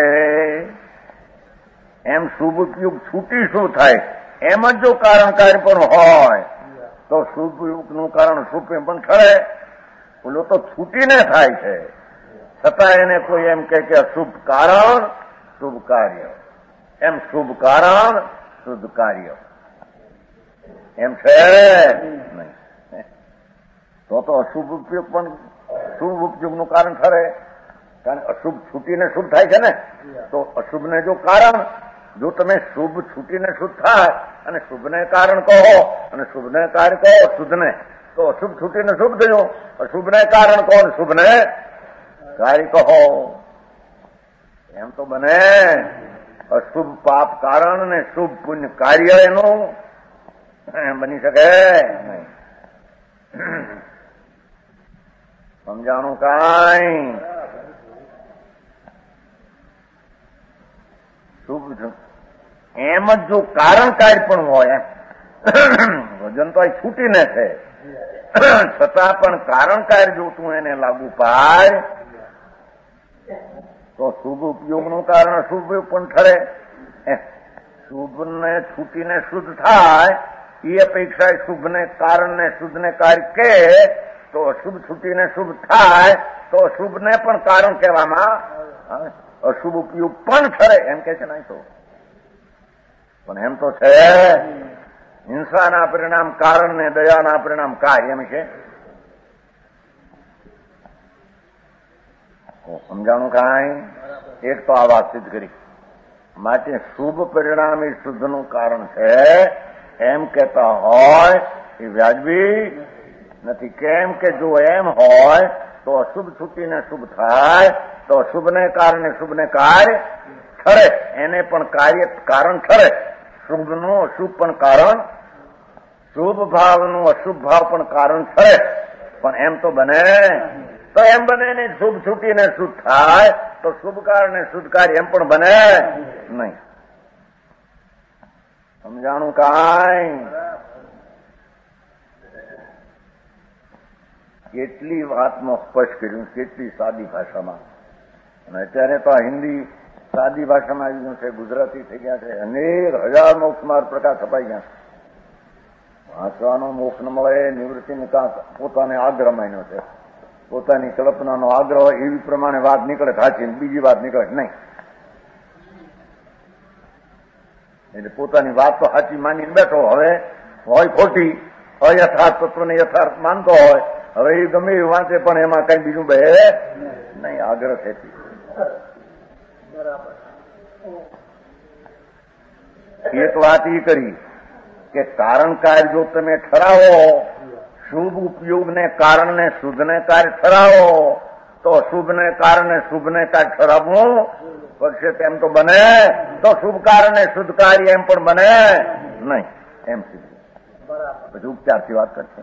[SPEAKER 3] એમ શુભ ઉપયોગ છૂટી શું થાય, એમ જ જો કારણ કાર્ય પણ હોય તો શુભ ઉપયોગનું કારણ શુભ પણ ઠરે. બોલો તો છૂટીને થાય છે છતાં એને કોઈ એમ કહે કે અશુભ કારણ શુભ કાર્ય, એમ શુભ કારણ શુદ્ધ કાર્ય એમ છે નહીં. તો તો અશુભ ઉપયોગ પણ શુભ ઉપયોગનું કારણ ઠરે. કારણ કે અશુભ છૂટીને શુભ થાય છે ને, તો અશુભને જો કારણ, જો તમે શુભ છૂટીને શુદ્ધ થાય અને શુભને કારણ કહો અને શુભને કાર્ય કહો શુદ્ધને, તો અશુભ છૂટીને શુભ થયું. અશુભને કારણ કહો અને શુભને કાર્ય કહો, એમ તો બને. અશુભ પાપ કારણ અને શુભ પુણ્ય કાર્ય એનું બની શકે નહીં. સમજાણું કાંઈ? શુભ એમ જ જો કારણ કાર્ય પણ હોય, વજન તો અહીં છૂટીને છે, છતાં પણ કારણ કાર્ય જો તું એને લાગુ પાય તો શુભ ઉપયોગનું કારણ અશુભ ઉપયોગ પણ ઠરે. શુભને છૂટીને શુદ્ધ થાય એ અપેક્ષા શુભને કારણને શુદ્ધને કાર્ય કે તો અશુભ છૂટીને શુભ થાય તો અશુભને પણ કારણ કહેવામાં આવે. અશુભ ઉપયોગ પણ ઠરે એમ કે છે. નહીં તો પણ એમ તો છે, હિંસાના પરિણામ કારણ ને દયાના પરિણામ કાર્ય એમ છે. સમજાણું કાંઈ? એક તો આ વાત સિદ્ધ કરી. માટે શુભ પરિણામ એ શુદ્ધનું કારણ છે એમ કહેતા હોય એ વ્યાજબી નથી. કેમ કે જો એમ હોય તો અશુભ છૂટીને શુભ થાય તો અશુભને કારણે શુભને કાર્ય ઠરે, એને પણ કાર્ય કારણ ઠરે. શુભનું અશુભ પણ કારણ, શુભ ભાવનું અશુભ ભાવ પણ કારણ ઠરે. પણ એમ તો બને? તો એમ બને ને શુભ છૂટીને શુદ્ધ થાય તો શુભ કારણે શુદ્ધ કાર્ય એમ પણ બને નહીં. સમજાણું કાંઈ? કેટલી વાતમાં સ્પષ્ટ કર્યું, કેટલી સાદી ભાષામાં. અને અત્યારે તો હિન્દી સાદી ભાષામાં આવી ગયું છે, ગુજરાતી થઈ ગયા છે, અનેક હજાર મોક્ષ માર્ગ પ્રકાર છપાઈ ગયા. વાંચવાનો મોક્ષ ન મળે, નિવૃત્તિને કાં પોતાને આગ્રહ માન્યો છે, પોતાની કલ્પનાનો આગ્રહ હોય એવી પ્રમાણે વાત નીકળે સાચી, બીજી વાત નીકળે નહીં. એટલે પોતાની વાત તો સાચી માનીને બેઠો, હવે હોય ખોટી, અયથાર્થ તત્વને યથાર્થ માનતો હોય, હવે એ ગમે એવું વાંચે પણ એમાં કઈ બીજું બે નહીં, આગ્રહ છે. એક વાત એ કરી કે કારણ કાર્ય જો તમે ઠરાવો, શુભ ઉપયોગને કારણને શુભને કાર્ય ઠરાવો તો શુભને કારણે શુભને કાર્ય ઠરાવવું પડશે. તેમ તો બને? તો શુભ કારણે શુદ્ધ કાર્ય એમ પણ બને નહીં. એમ સીધું પછી ઉપચારથી વાત કરશે.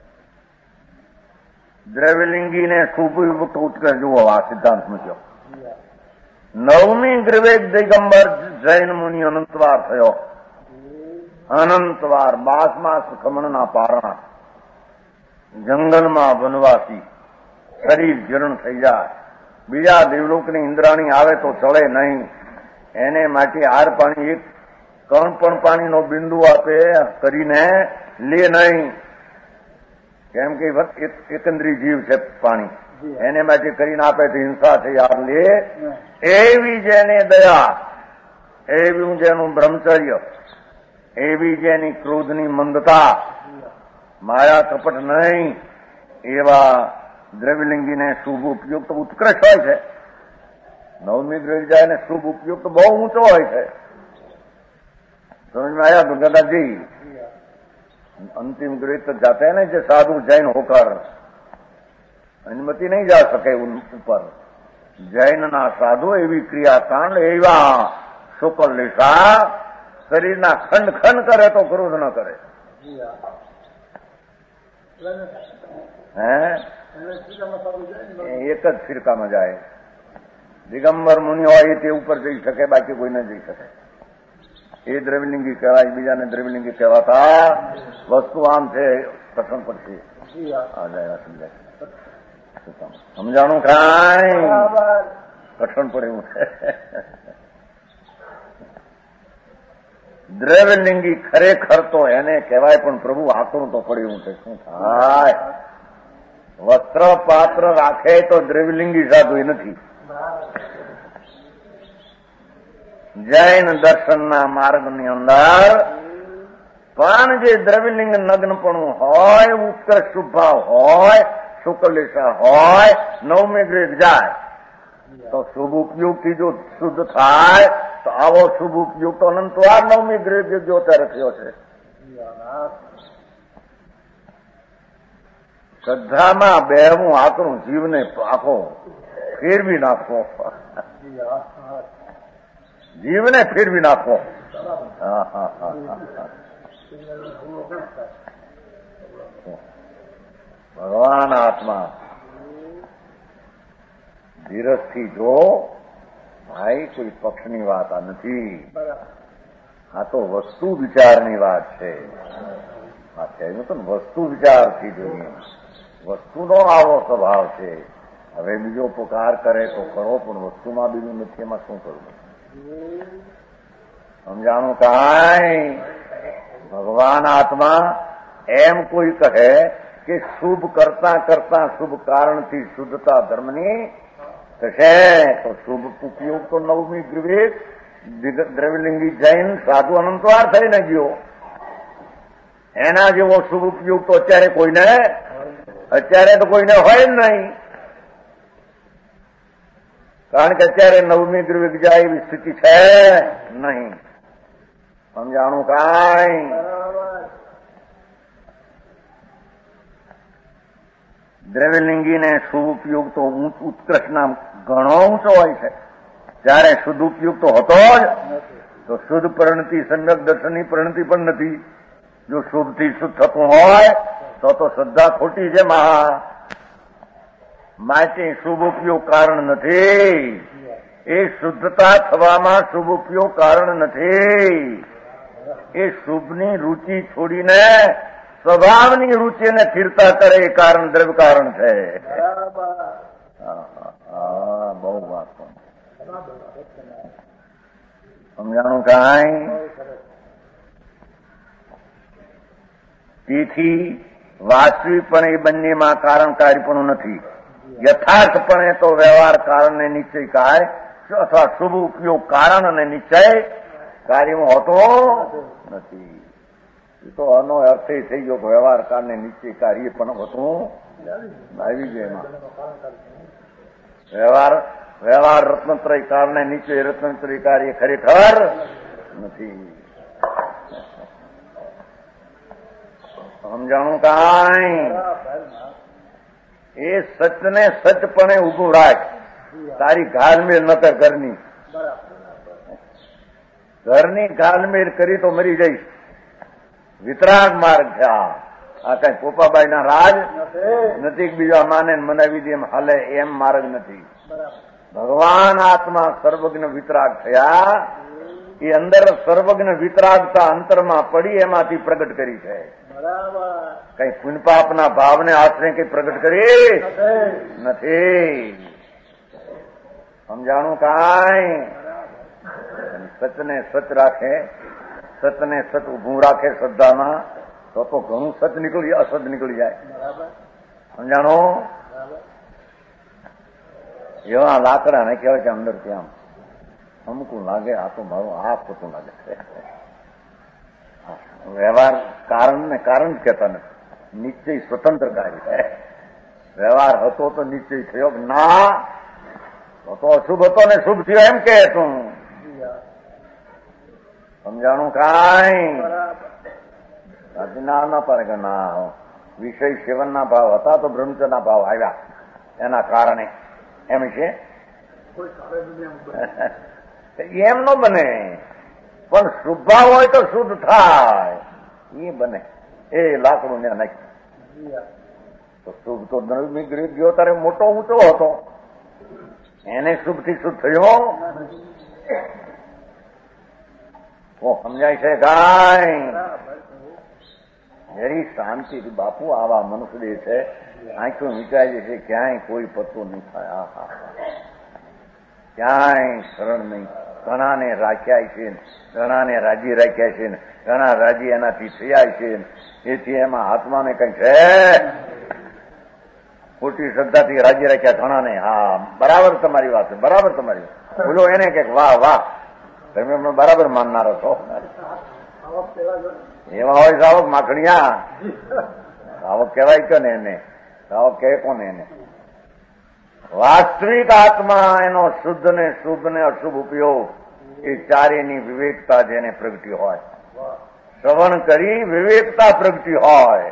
[SPEAKER 3] દ્રવ્યલિંગીને શુભ ઉત્કર્ષ જુઓ, આ સિદ્ધાંત મૂક્યો. નવમી ગ્રવેક દિગંબર જૈન મુનિ અનંતવાર થયો. અનંતવાર બાસ માસ ખમણના પારણા, જંગલમાં વનવાસી, શરીર જીર્ણ થઈ જાય, બીજા દેવલોકની ઇન્દ્રાણી આવે તો ચડે નહીં, એને માટે હાર પાણી એક કણ પણ પાણીનો બિંદુ આપે કરીને લે નહીં. કેમ કે એકંદરી જીવ છે પાણી, એને માટે કરીને આપે તો હિંસા છે, યાર લે. એવી જેને દયા, એવી જેનું બ્રહ્મચર્ય, એવી જેની ક્રોધની મંદતા, માયા કપટ નહીં, એવા દ્રવ્યલિંગીને શુભ ઉપયોગ તો ઉત્કૃષ્ટ હોય છે. નવમી દ્રવ્ય જાય ને શુભ ઉપયોગ તો બહુ ઊંચો હોય છે. સમજમાં આવ્યા ગંગાદાસજી? અંતિમ ગ્રહ તો જાતે ને જે સાધુ જૈન હોकर અનુમતિ નહીં જા શકે ઉપર. જૈનના સાધુ એવી ક્રિયાકાંડ, એવા શુકલ લેશા શરીરના ખંડ ખંડ કરે તો ક્રોધ ન કરે. હે એક જ ફિરકામાં જાય. દિગંબર મુનિ હોય તે ઉપર જઈ શકે, બાકી કોઈ ન જઈ શકે. એ દ્રવ્યલિંગી કહેવાય, બીજાને દ્રવ્યલિંગી કહેવાતા. વસ્તુ આમ છે, કઠણ પડશે. સમજાણું કાંઈ? કઠણ પડે એવું છે. દ્રવ્યલિંગી ખરેખર તો એને કહેવાય, પણ પ્રભુ આકરું તો પડે એવું છે. શું થાય? વસ્ત્ર પાત્ર રાખે તો દ્રવ્યલિંગી સાધુ એ નથી. જૈન દર્શનના માર્ગની અંદર પણ જે દ્રવ્યલિંગ નગ્નપણું હોય, ઉત્કર્ષ શુભાવ હોય, શુકલેશા હોય, નવમી ગ્રેડ જાય તો શુભ ઉપયોગથી જો શુદ્ધ થાય તો આવો શુભ ઉપયોગ તો અનંતવાર નવમી ગ્રહ જો ત્યારે થયો છે. શ્રદ્ધામાં બેહવું આકરું જીવને આખો ફેરવી નાખવો, જીવને ફેરવી નાખવો. હા હા હા ભગવાન આત્મા ધીરજથી જો ભાઈ કોઈ પક્ષની વાત આ નથી, આ તો વસ્તુ વિચારની વાત છે. આ કહેવું તો વસ્તુ વિચારથી જોઈએ, વસ્તુનો આવો સ્વભાવ છે. હવે બીજો પુકાર કરે તો કરો, પણ વસ્તુમાં બીજું નથી, એમાં શું કરવું? સમજાણું કાંઈ? ભગવાન આત્મા એમ કોઈ કહે કે શુભ કરતા કરતા શુભ કારણથી શુદ્ધતા ધર્મની થશે તો શુભ ઉપયોગ તો નવમી ગ્રહ દ્રવ્યલિંગી જૈન સાધુ અનંતવાર થઈને ગયો. એના જેવો શુભ ઉપયોગ તો અત્યારે કોઈને અત્યારે તો કોઈને હોય જ નહીં, કારણ કે અત્યારે નવમી ગ્રહ જાય એવી સ્થિતિ છે નહીં. સમજાણું કાંઈ? દ્રવ્યલિંગીને શુભ ઉપયોગ તો ઉત્કૃષ્ટના ઘણો ઊંચો હોય છે, ત્યારે શુદ્ધ ઉપયોગ તો હતો જ. તો શુદ્ધ પરિણતિ સમ્યક દર્શનની પરિણતિ પણ નથી. જો શુભથી શુદ્ધ થતું હોય તો તો શ્રદ્ધા ખોટી છે મહા. માટે શુભ ઉપયોગ કારણ નથી, એ શુદ્ધતા થવામાં શુભ ઉપયોગ કારણ નથી. એ શુભની રુચિ છોડીને સ્વભાવની રુચિને સ્થિરતા કરે એ કારણ દ્રવ્ય કારણ છે. બહુ વાત સમજાણું કાંઈ? તેથી વાસ્તવિકપણે એ બંનેમાં કારણકારીપણું નથી. યથાર્થપણે તો વ્યવહાર કારણને નિશ્ચય કાર્ય અથવા શુભ ઉપયોગ કારણ અને નિશ્ચય કાર્યમાં હોતો નથી. એ તો આનો અર્થ એ થઈ ગયો વ્યવહાર કારણે નિશ્ચય કાર્ય પણ હોતું આવી ગયું. એમાં વ્યવહાર વ્યવહાર રત્નત્રય કારણે નિશ્ચય રત્નત્રય કાર્ય ખરેખર નથી. સમજાણું કાંઈ? એ સચને સચપણે ઉભું રાખ. તારી ઘાલમેલ નતર ઘરની ઘરની ઘાલમેલ કરી તો મરી જઈશ. વિતરાગ માર્ગ છે આ. આ કઈ પોપાબાઈ ના રાજ નથી, બીજા માને મનાવી દે એમ હાલે એમ માર્ગ નથી. ભગવાન આત્મા સર્વજ્ઞ વિતરાગ થયા, એ અંદર સર્વજ્ઞ વિતરાગતા અંતરમાં પડી એમાંથી પ્રગટ કરી છે. કઈ પુણ્યપાપના ભાવને આશ્રય કઈ પ્રગટ કરી નથી. સમજાણું કાંઈ? સચને સચ રાખે, સતને સત ઉભું રાખે શ્રદ્ધામાં તો તો ઘણું સત નીકળી અસત નીકળી જાય. સમજાણો? એવા લાકડા ને કહેવાય કે અંદર ત્યાં અમુકું લાગે, આ તો મારું આ ખોટું લાગે છે. વ્યવહાર કારણ ને કારણ જ કહેતા નથી, નિશ્ચય સ્વતંત્ર કાર્ય છે. વ્યવહાર હતો તો નિશ્ચય થયો, ના તો અશુભ હતો ને શુભ થયો એમ કે તું. સમજાણું કાંઈ? ના ના પડે કે ના વિષય સેવનના ભાવ હતા તો બ્રહ્મચર્યના ભાવ આવ્યા એના કારણે એમ છે. એમ ન બને, પણ શુભ ભાવ હોય તો શુદ્ધ થાય એ બને. એ લાકડું ને નાખ્યું તો શુભ તો નવમી ગ્રહ ગયો ત્યારે મોટો ઊંચો હતો, એને શુભ થી શુદ્ધ થયો. ઓ સમજાય છે કાંઈ? જરી શાંતિથી બાપુ આવા મનુષ્ય છે, આંખો વિચારે છે ક્યાંય કોઈ પત્તો નહીં થાય. આ હા ક્યાંય શરણ નહીં. ઘણાને રાખ્યા છે, ઘણાને રાજી રાખ્યા છે, ઘણા રાજી એનાથી થયા છે. એથી એમાં આત્માને કઈ છે ખોટી શ્રદ્ધાથી રાજી રાખ્યા ઘણાને. હા બરાબર તમારી વાત છે, બરાબર તમારી વાત. બોલો એને કે વાહ વાહ તમે એમને બરાબર માનનારો છો. એવા હોય સાવક માખણિયા, સાવક કહેવાય કે ને એને સાવક કહે કોને એને? વાસ્તવિક આત્મા એનો શુદ્ધ ને શુભ ને અશુભ ઉપયોગ એ ચારેની વિવેકતા જેને પ્રગટી હોય, શ્રવણ કરી વિવેકતા પ્રગટી હોય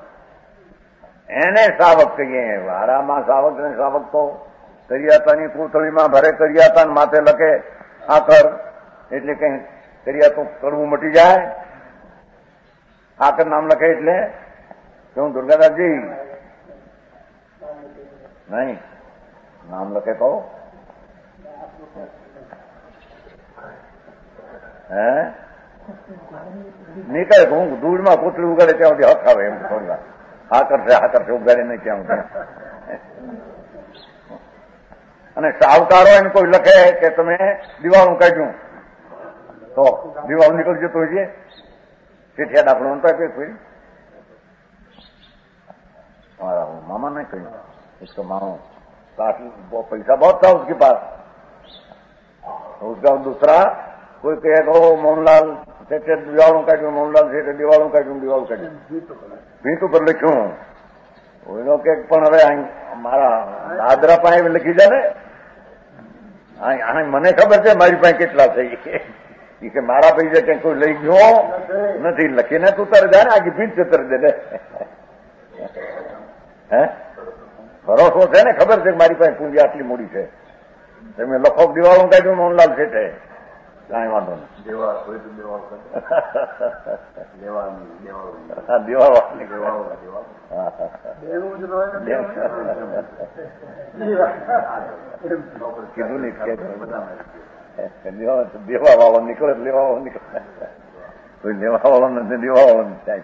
[SPEAKER 3] એને સાવક કહીએ. વારામાં સાવક ને સાવક તો કરિયાતાની કોથળીમાં ભરે કરિયાતા માથે લખે આકર એટલે કઈ કરિયાતું કડવું મટી જાય. આકર નામ લખે એટલે હું દુર્ગાદાસજી નહીં નામ લખે તો હે નીકળે હું ધૂળમાં કોથળી ઉગાડે ત્યાં સુધી હક આવે એમ થોડી વાર હા કરશે હા કરશે ઉગાડે નહીં ત્યાં સુધી. અને સાવકારો એને કોઈ લખે કે તમે દિવાળું કાઢ્યું તો દિવાળું નીકળી જતું હોય છે ચીઠિયા દાખલો નતા કે કોઈ मामा ने कही उसका मानो काफी पैसा बहुत था उसके पास, उसका दूसरा कोई कहेगा वो मोहनलाल सेठे दिवालों का क्यों मोहनलाल सेठे दिवालों का क्यों दिवालों का क्यों भीत ઉપર લખ્યું ઓલો કે પણ હવે મારા દાદરા પાસે લખી જાય ને મને ખબર છે મારી પાસે કેટલા થઈ કે મારા પૈસા ક્યાંક કોઈ લઈ ગયો નથી લખીને તું તારે જાય ને આખી ભીત ચતર દે ને હે ભરોસો છે ને ખબર છે કે મારી પાસે પૂંજી આટલી મૂડી છે તમે લખો દિવાળું કાઢ્યું મોહનલાલ શેઠે કાંઈ વાંધો નહીં કીધું નહીં દેવા વાળો નીકળે લેવા વાળો નીકળે કોઈ લેવા વાળો નથી દેવા વાળો નથી.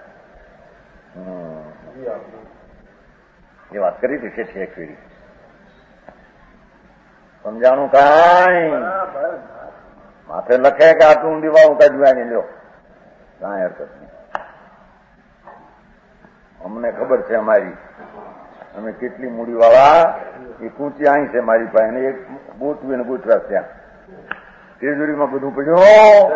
[SPEAKER 3] એ વાત કરી હતી શેઠી એક ફેરી સમજાણું કાંઈ માથે લખે કે આટલું દિવાળું કાઢ્યું આને લ્યો કાંઈ હરકત નહીં. અમને ખબર છે અમારી અમે કેટલી મૂડી વાળા એ કૂંચી અહીં છે મારી પાસે એક ગોઠવી ને ગોઠવ્યા ત્યાં તિજોરીમાં બધું પડ્યું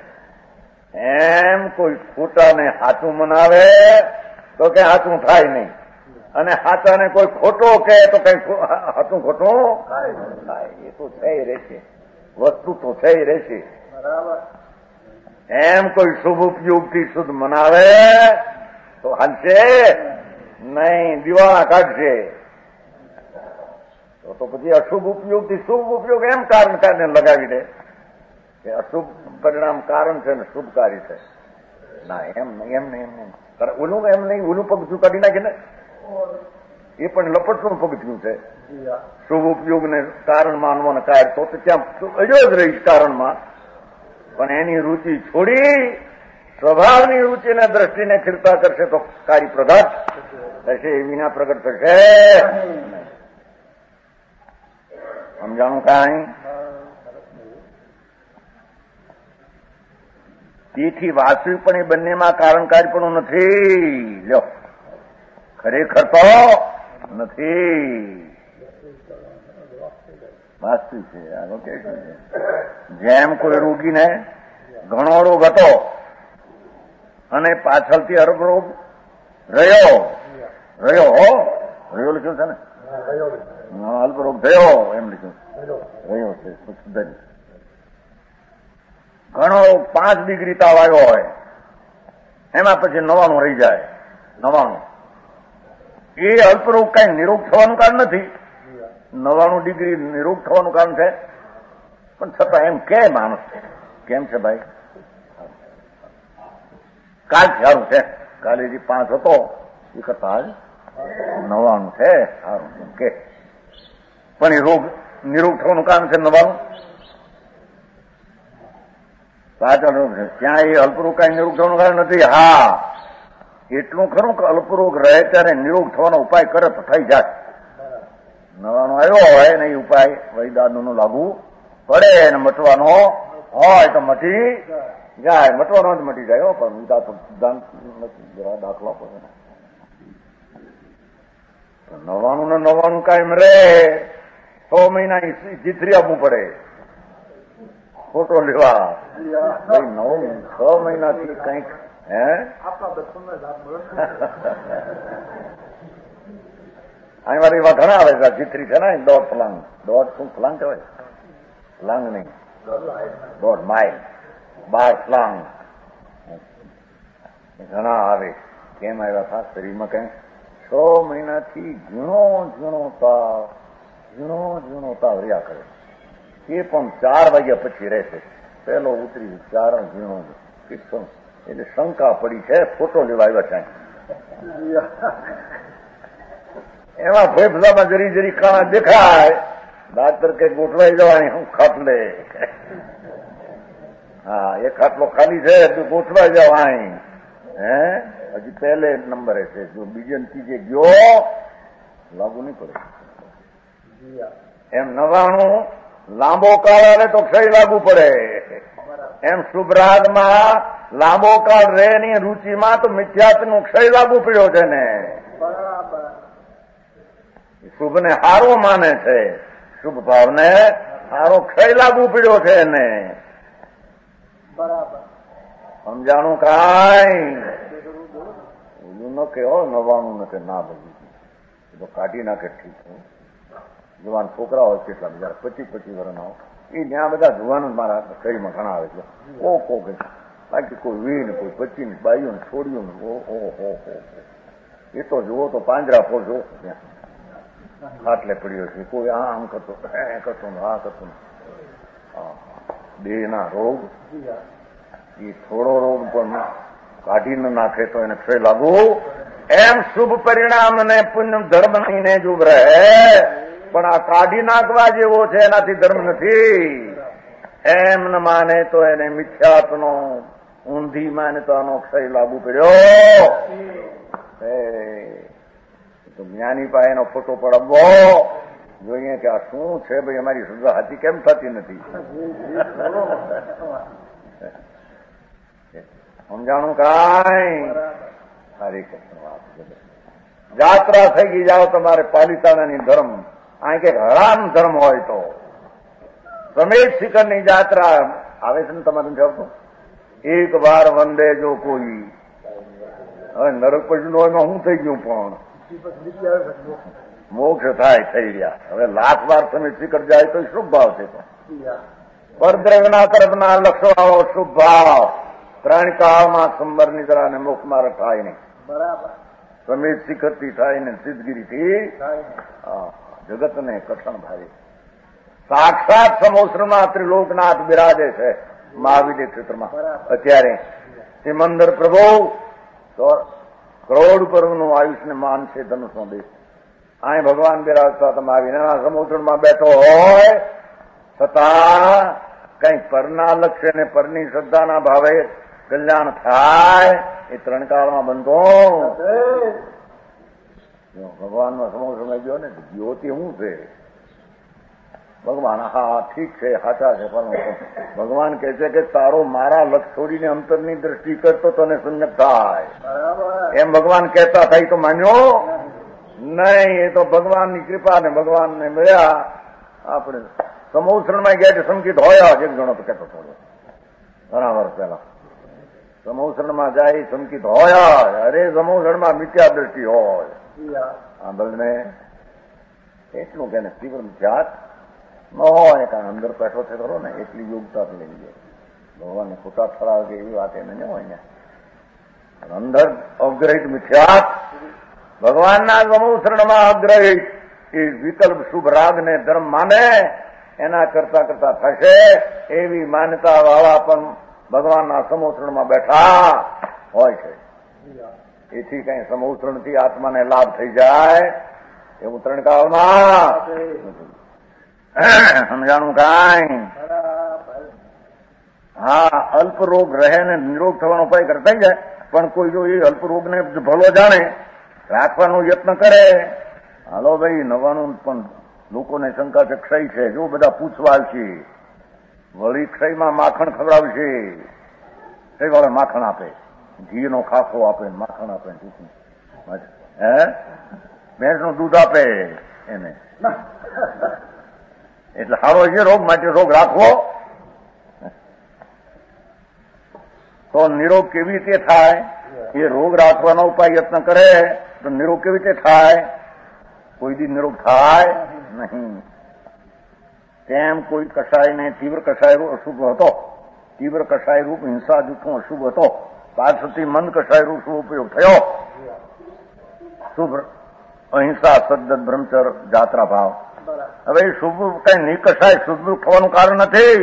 [SPEAKER 3] એમ કોઈ ખોટાને હાથું મનાવે તો કે હાથું થાય નહીં અને હાથાને કોઈ ખોટો કહે તો કઈ હાથું ખોટું થાય. એ તો થઈ રહેશે વસ્તુ તો થઈ રહેશે. એમ કોઈ શુભ ઉપયોગથી શુદ્ધ મનાવે તો હાલશે નહીં દિવાળા કાઢશે તો તો પછી અશુભ ઉપયોગથી શુભ ઉપયોગ એમ કારણ કારણે લગાવી દે કે અશુભ પરિણામ કારણ છે ને શુભ કાર્ય છે. ના એમ નહીં એમ નહીં એમ નહીં ઓલું એમ નહીં ઓલું પગથિયું કાઢી નાખે ને એ પણ લપટનું પગથિયું છે. શુભ ઉપયોગને કારણ માનવાના કાર્ય તો ત્યાં અડ્યો જ રહીશ કારણમાં પણ એની રુચિ છોડી સ્વભાવની રુચિને દ્રષ્ટિને ખીરતા કરશે તો કાર્ય પ્રગટ થશે એ વિના પ્રગટ થશે. સમજાણું કાંઈ? તેથી વાસ્તવિક પણ એ બંનેમાં કારણ કાર્યપણું નથી. લ્યો ખરેખર તો નથી વાસ્તવિક છે. આગળ કે જેમ કોઈ રોગીને ઘણો રોગ હતો અને પાછળથી અરબ રોગ રહ્યો રહ્યો હો રહ્યો લખ્યું છે ને અલ્પ રોગ થયો એમ લખ્યું રહ્યો છે સુધરી ઘણો પાંચ ડિગ્રી તાવ આવ્યો હોય એમાં પછી નવાણું રહી જાય નવાણું એ અલ્પરોગ કઈ નિરોગ થવાનું કારણ નથી. નવાણું ડિગ્રી નિરોગ થવાનું કારણ છે પણ છતાં એમ કે માણસ કેમ છે ભાઈ કાલ સારું છે કાલે જે પાંચ હતો એ કરતા નવાણું છે સારું એમ કે પણ એ રોગ નિરોગ થવાનું કારણ છે નવાણું પાછળ રોગ છે ત્યાં એ અલ્પરોગ કઈ નિરોગ થવાનું કારણ નથી. હા એટલું ખરું કે અલ્પરોગ રહે ત્યારે નિરોગ થવાનો ઉપાય કરે તો થઈ જાય. નવાનો આવ્યો હોય ને એ ઉપાય વૈદાદુ નો લાગુ પડે ને મટવાનો હોય તો મટી જાય મટવાનો જ મટી જાય પણ જરા દાખલો પડે નવાનું ને નવાનું કાયમ રે છ મહિના જીતરી આપવું પડે ફોટો લેવા નવ છ મહિનાથી કઈક હે અહીં વાર એવા ઘણા આવે છે, ચિત્રી છે ને દોઢ ફલાંગ, દોઢ શું ફલાંગ કહેવાય? ફલાંગ નહીં, દોઢ માઇલ, બાર ફલાંગ ઘણા આવે. કેમ આવ્યા? ખાસ શરીરમાં કઈ છ મહિનાથી ઝીણો ઝીણો તાવ, ઝીણો ઝીણો તાવ રહ્યા કરે. એ પણ ચાર વાગ્યા પછી રહેશે. પેલો ઉતરી ચાર ઝીણો કિસ્સો, એટલે શંકા પડી છે, ફોટો લેવા આવ્યા છે. એમાં ફેફસામાં જરી જરી કાણા દેખાય. ડાક્ટર કે ગોઠવાઈ જવાની, હું ખાટલે. હા, એ ખાટલો ખાલી છે, તું ગોઠવાઈ જવાય. હે, હજી પહેલે નંબરે છે. જો બીજે ત્રીજે ગયો લાગુ નહીં પડે. એમ નવાણું લાંબો કાળ આવે તો ક્ષય લાગુ પડે. એમ શુભરાગમાં લાંબો કાળ રહે ની રૂચિમાં તો મિથ્યાત્વનો ક્ષય લાગુ પડ્યો છે ને. શુભ ને હારો માને છે, શુભ ભાવને હારો ક્ષય લાગુ પડ્યો છે એને. સમજાણું કાંઈ એવું ન કે નવાનું ન કે ના બધું તો કાઢી નાખે. ઠીક છે, જુવાન છોકરા હોય કેટલા બધા પચીસ પચીસ વર્ષના એ ત્યાં બધા જુવાનો મારા શરીરમાં ઘણા આવે છે. ઓ કો કે બાકી કોઈ વી ને કોઈ પચી ને બાઈઓ ને છોડ્યું ને ઓ હો હો એ તો જુઓ તો પાંજરા ફોર જો ત્યાં ખાટલે પડ્યો છે. કોઈ આ આમ કરતો એ કરતો આ કરતો. દેહ ના રોગ એ થોડો રોગ પણ કાઢી ન નાખે તો એને ક્ષય લાગુ. એમ શુભ પરિણામ ને પુણ્ય ધર્મ ને જ ઉભરે, પણ આ કાઢી નાખવા જેવો છે એનાથી ધર્મ નથી. એમ ન માને તો એને મિથ્યાત્વનો ઊંધી માન્યતાનો ક્ષય લાગુ પડ્યો. તો જ્ઞાની પાસે એનો ફોટો પડાવવો જોઈએ કે આ શું છે ભાઈ, અમારી સજા હાથી કેમ થતી નથી. સમજાણું કાંઈ? હરે કૃષ્ણ. વાત જાત્રા થઈ ગઈ જાઓ તમારે પાલિતાણાની ધર્મ, અહીં કે હરામ ધર્મ હોય તો સમેત શિખરની જાત્રા આવે છે ને તમારે જવાબ. એક વાર વંદે જો કોઈ, હવે નરક પછી નો એમાં હું થઈ ગયું પણ મોક્ષ થાય થઈ રહ્યા. હવે લાખ વાર સમેત શિખર જાય તો શુભ ભાવ છે. તો પરદ્રવ્યના તરફના લક્ષો આવો શુભ ભાવ ત્રણ કાળમાં સંબર નિદ્રા અને મોક્ષ માર્ગ થાય નહીં. બરાબર. સમેત શિખરથી થાય ને સિદ્ધગીરીથી જગતને કઠણ ભાવે. સાક્ષાત સમોસરમાં ત્રિલોકનાથ બિરાજે છે મહાવિદ્ય ક્ષેત્રમાં. અત્યારે સિમંદર પ્રભુ કરોડ પર્વનું આયુષ્ય માન છે ધનુષનો દેશ. અહીં ભગવાન બિરાજતા તમે આવીને એના સમુદ્રમાં બેઠો હોય છતાં કઈ પરના લક્ષ્ય ને પરની શ્રદ્ધાના ભાવે કલ્યાણ થાય એ ત્રણ કાળમાં બંધો. ભગવાનનો સમુદ્રમાં ગયો ને જ્યોતિ શું છે? ભગવાન હા ઠીક છે, સાચા છે, પણ ભગવાન કહે છે કે તારો મારા લક્ષ છોડીને અંતરની દ્રષ્ટિ કરતો તને સમ્યક થાય. એમ ભગવાન કહેતા થાય તો માન્યો નહીં. એ તો ભગવાનની કૃપા ને ભગવાનને મળ્યા. આપણે સમોસરણમાં ગયા સંકિત હોય જ એક જણો તો કહેતો થોડો ઘણા વર્ષ પહેલા સમોસરણમાં જાય સંકિત હોય. અરે સમોસરણમાં મિથ્યા દ્રષ્ટિ હોય. આ બલને એટલું કે તીવ્ર જાત ન હોય કારણ અંદર બેઠો છે ખરો ને એટલી યોગતા લઈ જાય. ભગવાનને ખોટા ઠરાવ કે એવી વાત એને ન હોય ને. અંદર અગ્રહિત મિથ્યાત ભગવાનના સમોસરણમાં અગ્રહિત એ વિકલ્પ શુભ રાગ ને ધર્મ માને એના કરતા કરતા થશે એવી માન્યતા વાળા પણ ભગવાનના સમોસરણમાં બેઠા હોય છે. એથી કઈ સમોસરણથી આત્માને લાભ થઈ જાય એવું ત્રણ કાળમાં સમજાણું કાંઈ. હા, અલ્પ રોગ રહે ને નિરોગ થવાનો ઉપાય કરતા જાય, પણ કોઈ જો એ અલ્પ રોગને ભલો જાણે રાખવાનો યત્ન કરે. હાલો ભાઈ નવાનું પણ લોકોને શંકા છે ક્ષય છે, જો બધા પૂછવાલ છે, વળી ક્ષયમાં માખણ ખવડાવશે. ક્ષય વાળા માખણ આપે, ઘીનો ખાખો આપે, માખણ આપે, હે ભેંસનું દૂધ આપે એને. એટલે સારો છે રોગ માટે રોગ રાખવો. તો નિરોગ કેવી રીતે થાય? એ રોગ રાખવાનો ઉપાય યત્ન કરે તો નિરોગ કેવી રીતે થાય? કોઈ દી નિરોગ થાય નહીં. તેમ કોઈ કષાયને તીવ્ર કષાય અશુભ હતો, તીવ્ર કષાય રૂપ હિંસા જૂઠું અશુભ હતો, પાર્શ્વથી મંદ કષાય રૂપ શુભ ઉપયોગ થયો. શુભ અહિંસા, સદ્દત, બ્રહ્મચર, જાત્રા ભાવ. હવે એ શુભ કઈ નિકષાય શુભ થવાનું કારણ નથી.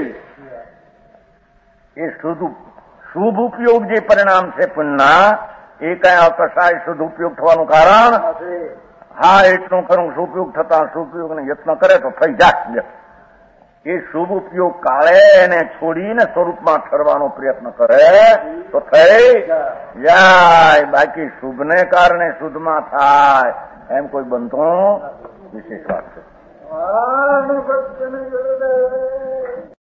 [SPEAKER 3] એ શુદ્ધ શુભ ઉપયોગ જે પરિણામ છે પુણ્યના, એ કઈ અકષાય શુદ્ધ ઉપયોગ થવાનું કારણ. હા, એટલું ખરું શુભ ઉપયોગ થતા શુભ ઉપયોગને યત્ન કરે તો થઈ જાય. એ શુભ ઉપયોગ કાળે એને છોડીને સ્વરૂપમાં ઠરવાનો પ્રયત્ન કરે તો થઈ જાય. બાકી શુભને કારણે શુદ્ધમાં થાય એમ કોઈ બનતું વિશેષ વાત છે.